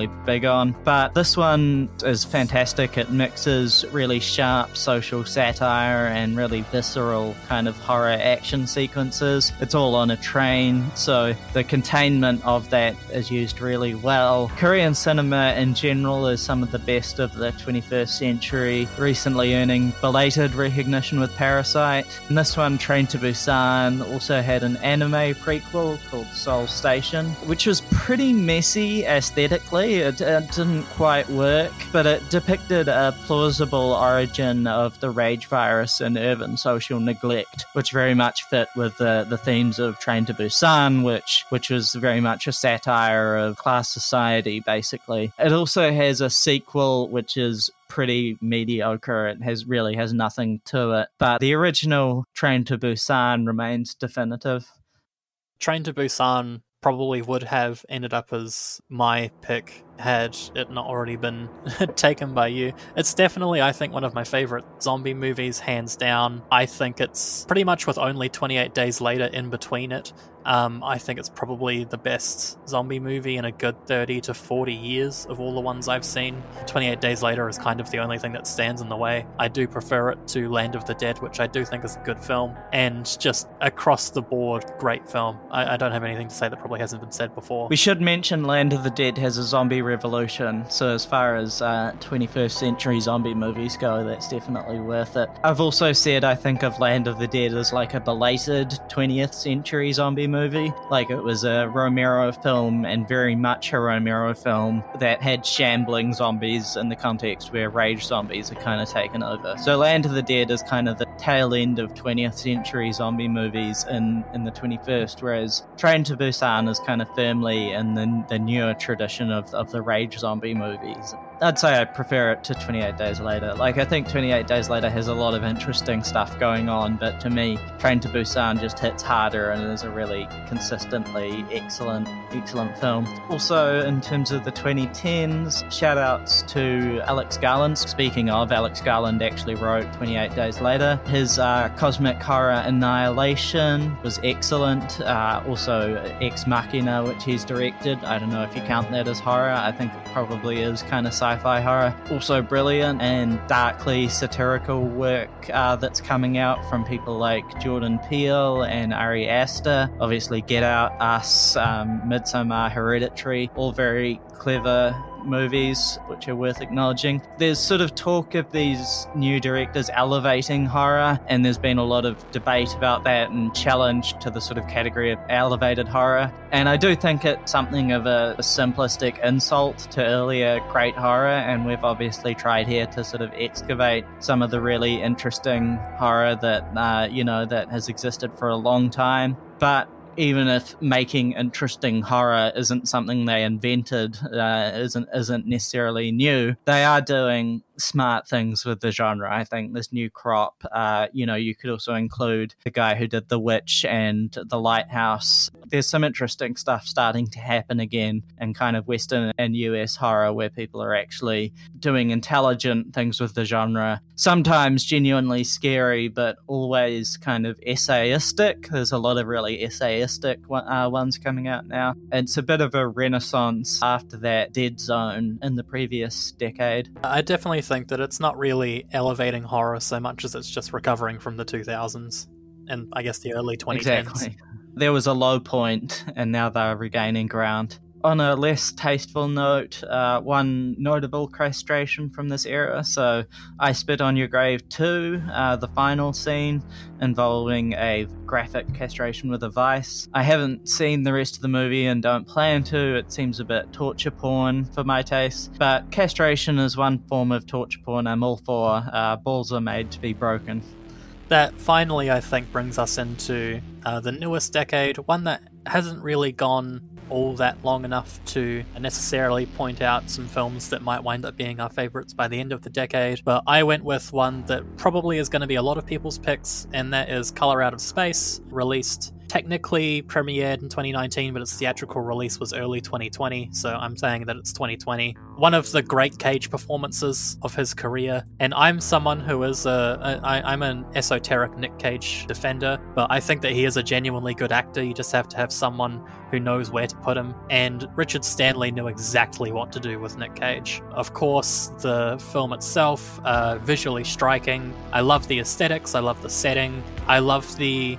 really big on. But this one is fantastic. It mixes really sharp social satire and really visceral kind of horror action sequences. It's all on a train, so the containment of that is used really well. Korean cinema in general is some of the best of the twenty-first century, recently earning belated recognition with Parasite. And this one, Train to Busan, also had an anime prequel called Seoul Station, which was pretty messy aesthetically. It, it didn't quite work, but it depicted a plausible origin of the rage virus and urban social neglect, which very much fit with the, the themes of Train to Busan, which, which was very much a satire of class society, basically. It also has a sequel, which is pretty mediocre. It has really has nothing to it. But the original Train to Busan remains definitive. Train to Busan probably would have ended up as my pick had it not already been taken by you. It's definitely, I think, one of my favorite zombie movies, hands down. I think it's pretty much with only twenty-eight Days Later in between it. Um, I think it's probably the best zombie movie in a good thirty to forty years of all the ones I've seen. twenty-eight Days Later is kind of the only thing that stands in the way. I do prefer it to Land of the Dead, which I do think is a good film, and just across the board, great film. I, I don't have anything to say that probably hasn't been said before. We should mention Land of the Dead has a zombie revolution, so as far as uh, twenty-first century zombie movies go, that's definitely worth it. I've also said I think of Land of the Dead as like a belated twentieth century zombie movie. Like, it was a Romero film, and very much a Romero film, that had shambling zombies in the context where rage zombies are kind of taken over. So Land of the Dead is kind of the tail end of twentieth century zombie movies in, in the twenty-first, whereas Train to Busan is kind of firmly in the, the newer tradition of, of the rage zombie movies. I'd say I prefer it to twenty-eight Days Later. Like, I think twenty-eight Days Later has a lot of interesting stuff going on, but to me, Train to Busan just hits harder and is a really consistently excellent, excellent film. Also, in terms of the twenty tens, shout-outs to Alex Garland. Speaking of, Alex Garland actually wrote twenty-eight Days Later. His uh, cosmic horror Annihilation was excellent. Uh, also, Ex Machina, which he's directed. I don't know if you count that as horror. I think it probably is kind of sci-fi horror. Also brilliant and darkly satirical work uh, that's coming out from people like Jordan Peele and Ari Aster. Obviously Get Out, Us, um, Midsommar, Hereditary, all very clever movies which are worth acknowledging. There's sort of talk of these new directors elevating horror, and there's been a lot of debate about that and challenge to the sort of category of elevated horror. And I do think it's something of a, a simplistic insult to earlier great horror, and we've obviously tried here to sort of excavate some of the really interesting horror that, uh, you know, that has existed for a long time. But even if making interesting horror isn't something they invented, uh, isn't isn't necessarily new, they are doing smart things with the genre. I think this new crop, uh, you know, you could also include the guy who did The Witch and The Lighthouse. There's some interesting stuff starting to happen again in kind of Western and U S horror, where people are actually doing intelligent things with the genre. Sometimes genuinely scary, but always kind of essayistic. There's a lot of really essayistic uh, ones coming out now. It's a bit of a renaissance after that dead zone in the previous decade. I definitely think that it's not really elevating horror so much as it's just recovering from the two thousands and I guess the early twenty tens. Exactly. There was a low point and now they're regaining ground. On a less tasteful note, uh, one notable castration from this era, so I Spit on Your Grave two, uh, the final scene involving a graphic castration with a vice. I haven't seen the rest of the movie and don't plan to. It seems a bit torture porn for my taste, but castration is one form of torture porn I'm all for. Uh, balls are made to be broken. That finally, I think, brings us into uh, the newest decade, one that hasn't really gone all that long enough to necessarily point out some films that might wind up being our favourites by the end of the decade, but I went with one that probably is going to be a lot of people's picks, and that is Color Out of Space, released technically premiered in twenty nineteen, but its theatrical release was early twenty twenty, so I'm saying that it's twenty twenty. One of the great Cage performances of his career, and I'm someone who is a, a I, I'm an esoteric Nick Cage defender, but I think that he is a genuinely good actor. You just have to have someone who knows where to put him, and Richard Stanley knew exactly what to do with Nick Cage. Of course, the film itself, uh, visually striking. I love the aesthetics, I love the setting, I love the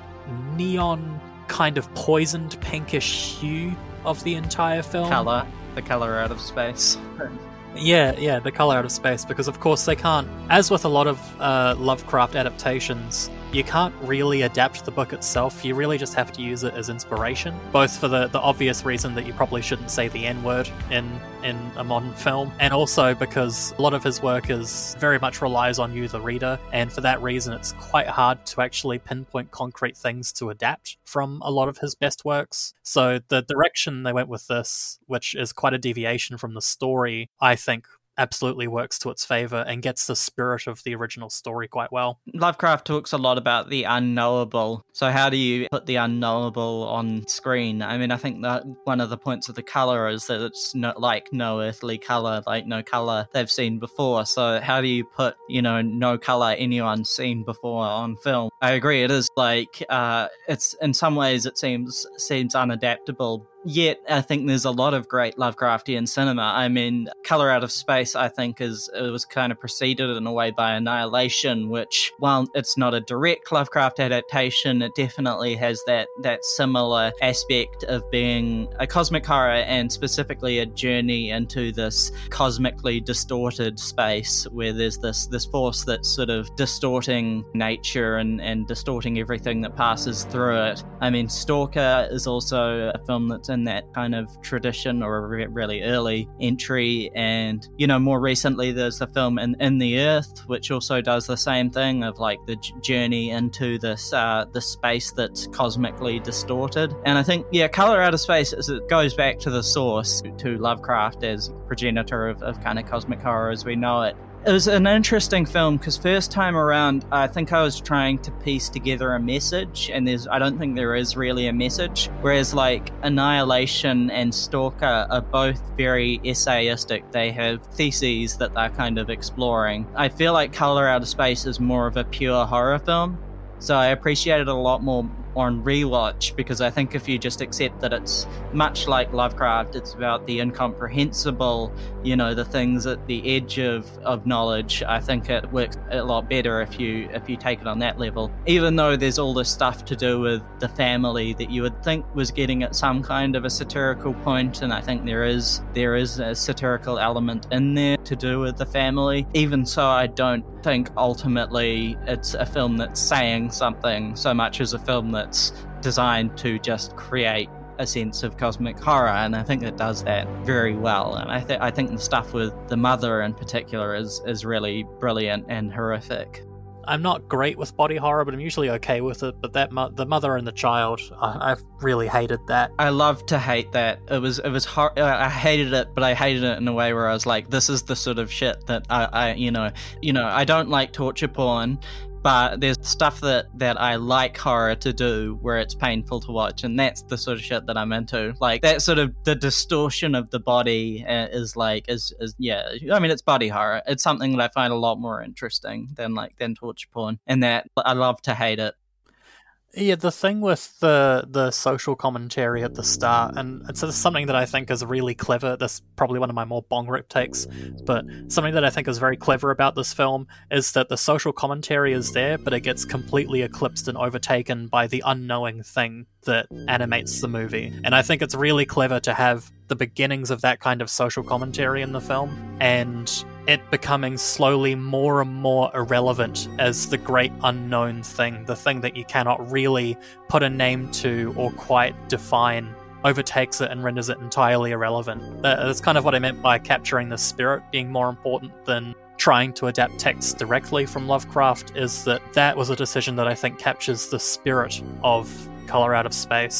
neon kind of poisoned pinkish hue of the entire film. Color, the color out of space. Yeah, yeah, the color out of space, because of course they can't, as with a lot of uh, Lovecraft adaptations, you can't really adapt the book itself. You really just have to use it as inspiration, both for the, the obvious reason that you probably shouldn't say the N-word in, in a modern film, and also because a lot of his work is very much relies on you, the reader, and for that reason it's quite hard to actually pinpoint concrete things to adapt from a lot of his best works. So the direction they went with this, which is quite a deviation from the story, I think absolutely works to its favor and gets the spirit of the original story quite well. Lovecraft talks a lot about the unknowable. So how do you put the unknowable on screen? I mean, I think that one of the points of the color is that it's not like no earthly color, like no color they've seen before. So how do you put, you know, no color anyone's seen before on film? I agree. It is like, uh, it's in some ways it seems seems unadaptable. Yet, I think there's a lot of great Lovecraftian cinema. I mean, Color Out of Space, I think, is it was kind of preceded in a way by Annihilation, which, while it's not a direct Lovecraft adaptation, it definitely has that, that similar aspect of being a cosmic horror and specifically a journey into this cosmically distorted space where there's this, this force that's sort of distorting nature and, and distorting everything that passes through it. I mean, Stalker is also a film that's in that kind of tradition, or a re- really early entry. And, you know, more recently there's the film In, In the Earth, which also does the same thing of like the j- journey into this uh, the space that's cosmically distorted. And I think, yeah, Color Out of Space is, it goes back to the source, to Lovecraft as progenitor of, of kind of cosmic horror as we know it. It was an interesting film because first time around, I think I was trying to piece together a message, and there's I don't think there is really a message. Whereas like Annihilation and Stalker are both very essayistic. They have theses that they're kind of exploring. I feel like Color Out of Space is more of a pure horror film, so I appreciate it a lot more on rewatch, because I think if you just accept that it's much like Lovecraft, it's about the incomprehensible, you know, the things at the edge of, of knowledge, I think it works a lot better if you if you take it on that level. Even though there's all this stuff to do with the family that you would think was getting at some kind of a satirical point, and I think there is there is a satirical element in there to do with the family. Even so, I don't think ultimately it's a film that's saying something so much as a film that's designed to just create a sense of cosmic horror, and I think it does that very well. And I, th- I think the stuff with the mother in particular is, is really brilliant and horrific. I'm not great with body horror, but I'm usually okay with it. But that mo- the mother and the child, I- I've really hated that. I love to hate that. It was it was hor- I hated it, but I hated it in a way where I was like, this is the sort of shit that I, I you know, you know, I don't like torture porn. But there's stuff that, that I like horror to do where it's painful to watch, and that's the sort of shit that I'm into. Like, that sort of, the distortion of the body uh, is like, is, is, yeah, I mean, it's body horror. It's something that I find a lot more interesting than, like, than torture porn, and that I love to hate it. Yeah, the thing with the the social commentary at the start, and it's something that I think is really clever. That's probably one of my more bong rip takes, but something that I think is very clever about this film is that the social commentary is there, but it gets completely eclipsed and overtaken by the unknowing thing that animates the movie. And I think it's really clever to have the beginnings of that kind of social commentary in the film, and it becoming slowly more and more irrelevant as the great unknown thing, the thing that you cannot really put a name to or quite define, overtakes it and renders it entirely irrelevant. That's kind of what I meant by capturing the spirit being more important than trying to adapt text directly from Lovecraft, is that that was a decision that I think captures the spirit of Color Out of Space.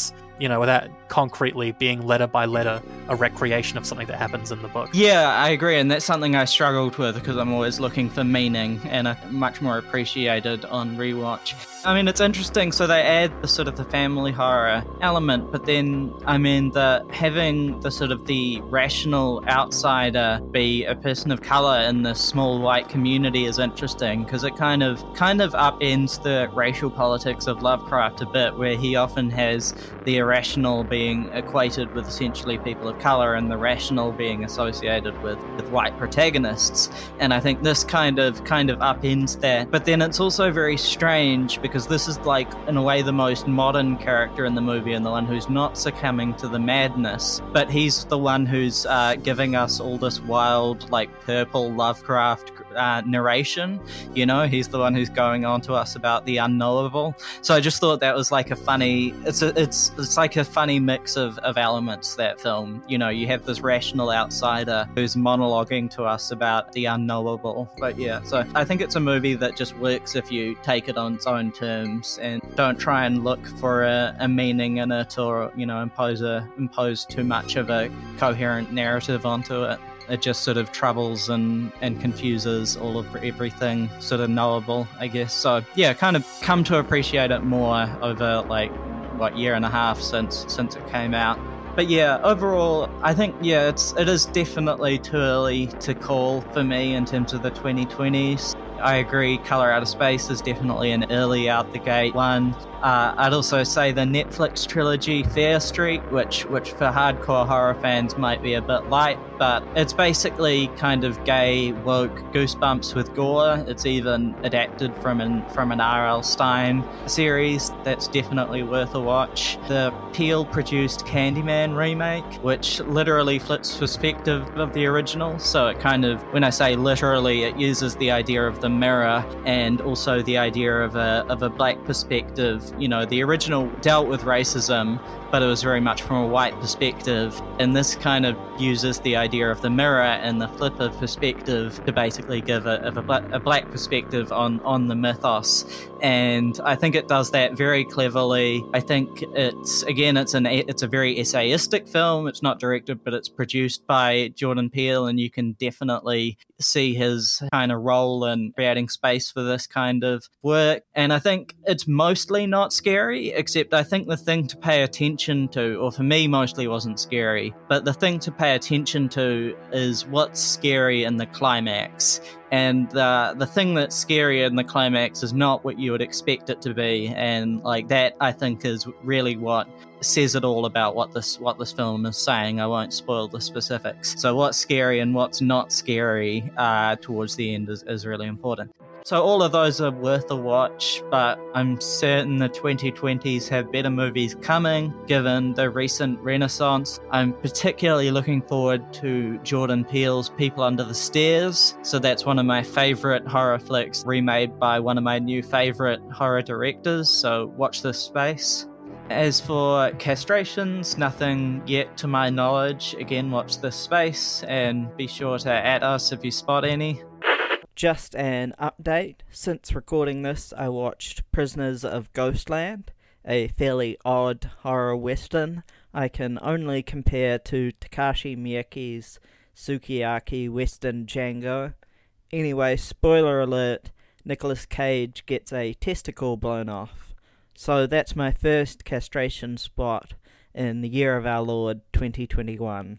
you know, without concretely being letter by letter a recreation of something that happens in the book. Yeah, I agree, and that's something I struggled with because I'm always looking for meaning, and I much more appreciated on rewatch. I mean, it's interesting, so they add the sort of the family horror element, but then, I mean, the having the sort of the rational outsider be a person of color in this small white community is interesting, because it kind of kind of upends the racial politics of Lovecraft a bit, where he often has the irrational being equated with essentially people of color and the rational being associated with, with white protagonists. And I think this kind of kind of upends that. But then it's also very strange because this is like, in a way, the most modern character in the movie and the one who's not succumbing to the madness. But he's the one who's uh, giving us all this wild, like, purple Lovecraft uh, narration. You know, he's the one who's going on to us about the unknowable. So I just thought that was like a funny, it's a, it's it's like a funny mix of, of elements, that film. You know, you have this rational outsider who's monologuing to us about the unknowable. But yeah, so I think it's a movie that just works if you take it on its own terms and don't try and look for a, a meaning in it, or, you know, impose a impose too much of a coherent narrative onto it. It just sort of troubles and, and confuses all of everything sort of knowable, I guess. So yeah, kind of come to appreciate it more over like what year and a half since since it came out. But yeah, overall, I think yeah, it's it is definitely too early to call for me in terms of the twenty twenties. I agree, Color Out of Space is definitely an early out the gate one. Uh, I'd also say the Netflix trilogy Fear Street, which which for hardcore horror fans might be a bit light, but it's basically kind of gay, woke Goosebumps with gore. It's even adapted from an from an R L Stine series. That's definitely worth a watch. The Peele-produced Candyman remake, which literally flips perspective of the original. So it kind of, when I say literally, it uses the idea of the mirror and also the idea of a of a black perspective. You know, the original dealt with racism, but it was very much from a white perspective. And this kind of uses the idea of the mirror and the flip of perspective to basically give a, of a, black, a black perspective on, on the mythos. And I think it does that very cleverly. I think it's, again, it's an it's a very essayistic film. It's not directed, but it's produced by Jordan Peele, and you can definitely see his kind of role in creating space for this kind of work. And I think it's mostly not scary, except I think the thing to pay attention to, or for me mostly wasn't scary, but the thing to pay attention to is what's scary in the climax. And uh, the thing that's scary in the climax is not what you would expect it to be, and like that, I think, is really what says it all about what this what this film is saying. I won't spoil the specifics. So what's scary and what's not scary uh, towards the end is, is really important. So all of those are worth a watch, but I'm certain the twenty twenties have better movies coming, given the recent renaissance. I'm particularly looking forward to Jordan Peele's People Under the Stairs. So that's one of my favourite horror flicks, remade by one of my new favourite horror directors, so watch this space. As for castrations, nothing yet to my knowledge. Again, watch this space, and be sure to at us if you spot any. Just an update, since recording this I watched Prisoners of Ghostland, a fairly odd horror western I can only compare to Takashi Miike's sukiyaki western Django. Anyway, spoiler alert, Nicolas Cage gets a testicle blown off. So that's my first castration spot in the year of our Lord twenty twenty-one.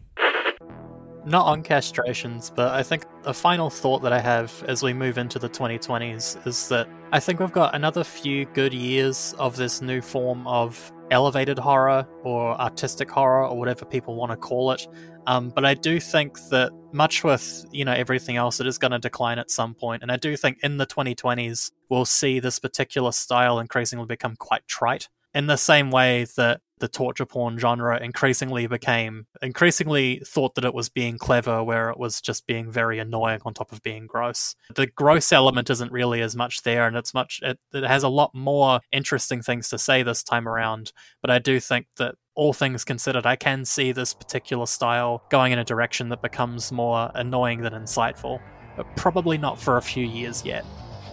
Not on castrations, but I think a final thought that I have as we move into the twenty twenties is that I think we've got another few good years of this new form of elevated horror or artistic horror or whatever people want to call it. Um, but I do think that much with, you know, everything else, it is going to decline at some point. And I do think in the twenty twenties, we'll see this particular style increasingly become quite trite. In the same way that the torture porn genre increasingly became, increasingly thought that it was being clever, where it was just being very annoying on top of being gross. The gross element isn't really as much there, and it's much, it, it has a lot more interesting things to say this time around. But I do think that all things considered, I can see this particular style going in a direction that becomes more annoying than insightful, but probably not for a few years yet.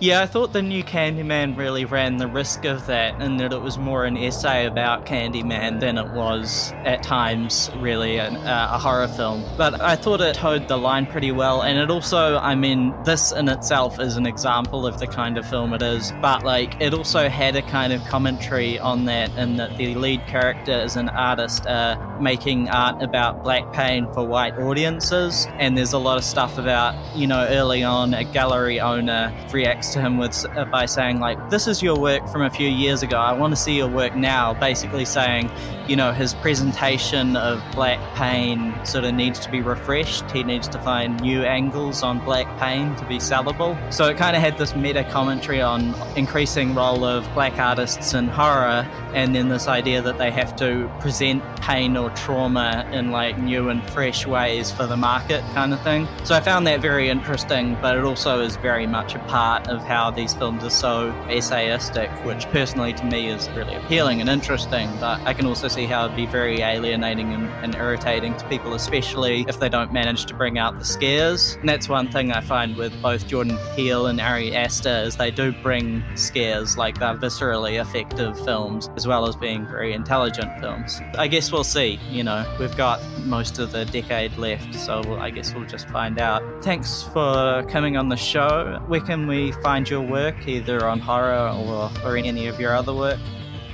Yeah, I thought the new Candyman really ran the risk of that, in that it was more an essay about Candyman than it was, at times, really an, uh, a horror film. But I thought it towed the line pretty well, and it also, I mean, this in itself is an example of the kind of film it is, but like, it also had a kind of commentary on that, in that the lead character is an artist uh, making art about black pain for white audiences, and there's a lot of stuff about, you know, early on, a gallery owner reacts to him with uh, by saying, like, this is your work from a few years ago, I want to see your work now, basically saying, you know, his presentation of black pain sort of needs to be refreshed. He needs to find new angles on black pain to be sellable. So it kind of had this meta commentary on increasing role of black artists in horror, and then this idea that they have to present pain or trauma in like new and fresh ways for the market, kind of thing. So I found that very interesting, but it also is very much a part of how these films are so essayistic, which personally to me is really appealing and interesting, but I can also see how it'd be very alienating and, and irritating to people, especially if they don't manage to bring out the scares. And that's one thing I find with both Jordan Peele and Ari Aster, is they do bring scares, like they're viscerally effective films, as well as being very intelligent films. I guess we'll see, you know, we've got most of the decade left, so I guess we'll just find out. Thanks for coming on the show. Where can we find your work, either on horror or, or any of your other work?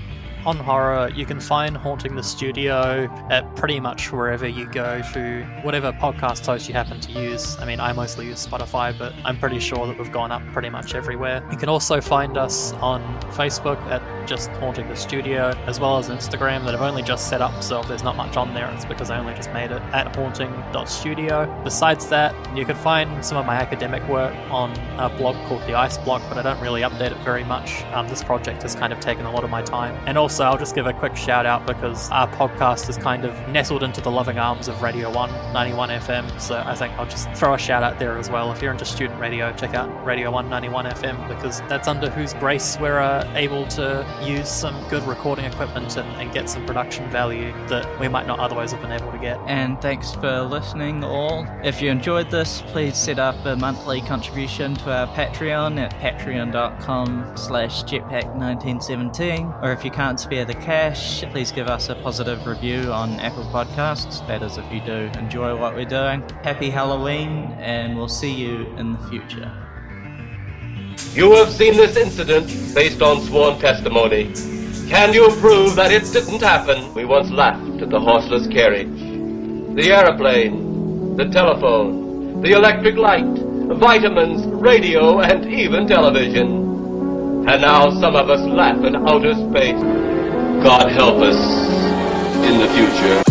On horror, you can find Haunting the Studio at pretty much wherever you go through whatever podcast host you happen to use. I mean, I mostly use Spotify, but I'm pretty sure that we've gone up pretty much everywhere. You can also find us on Facebook at just Haunting the Studio, as well as Instagram that I've only just set up, so if there's not much on there, it's because I only just made it at haunting dot studio. Besides that, you can find some of my academic work on a blog called The Ice Block, but I don't really update it very much. Um, this project has kind of taken a lot of my time. And also, I'll just give a quick shout out because our podcast is kind of nestled into the loving arms of Radio one ninety-one F M, so I think I'll just throw a shout out there as well. If you're into student radio, check out Radio one ninety-one F M, because that's under whose grace we're uh, able to use some good recording equipment and, and get some production value that we might not otherwise have been able to get. And thanks for listening all. If you enjoyed this, please set up a monthly contribution to our Patreon at patreon dot com slash jetpack nineteen seventeen, or if you can't spare the cash, please give us a positive review on Apple Podcasts. That is, if you do enjoy what we're doing. Happy Halloween, and we'll see you in the future. You have seen this incident based on sworn testimony. Can you prove that it didn't happen? We once laughed at the horseless carriage, the aeroplane, the telephone, the electric light, vitamins, radio, and even television. And now some of us laugh in outer space. God help us in the future.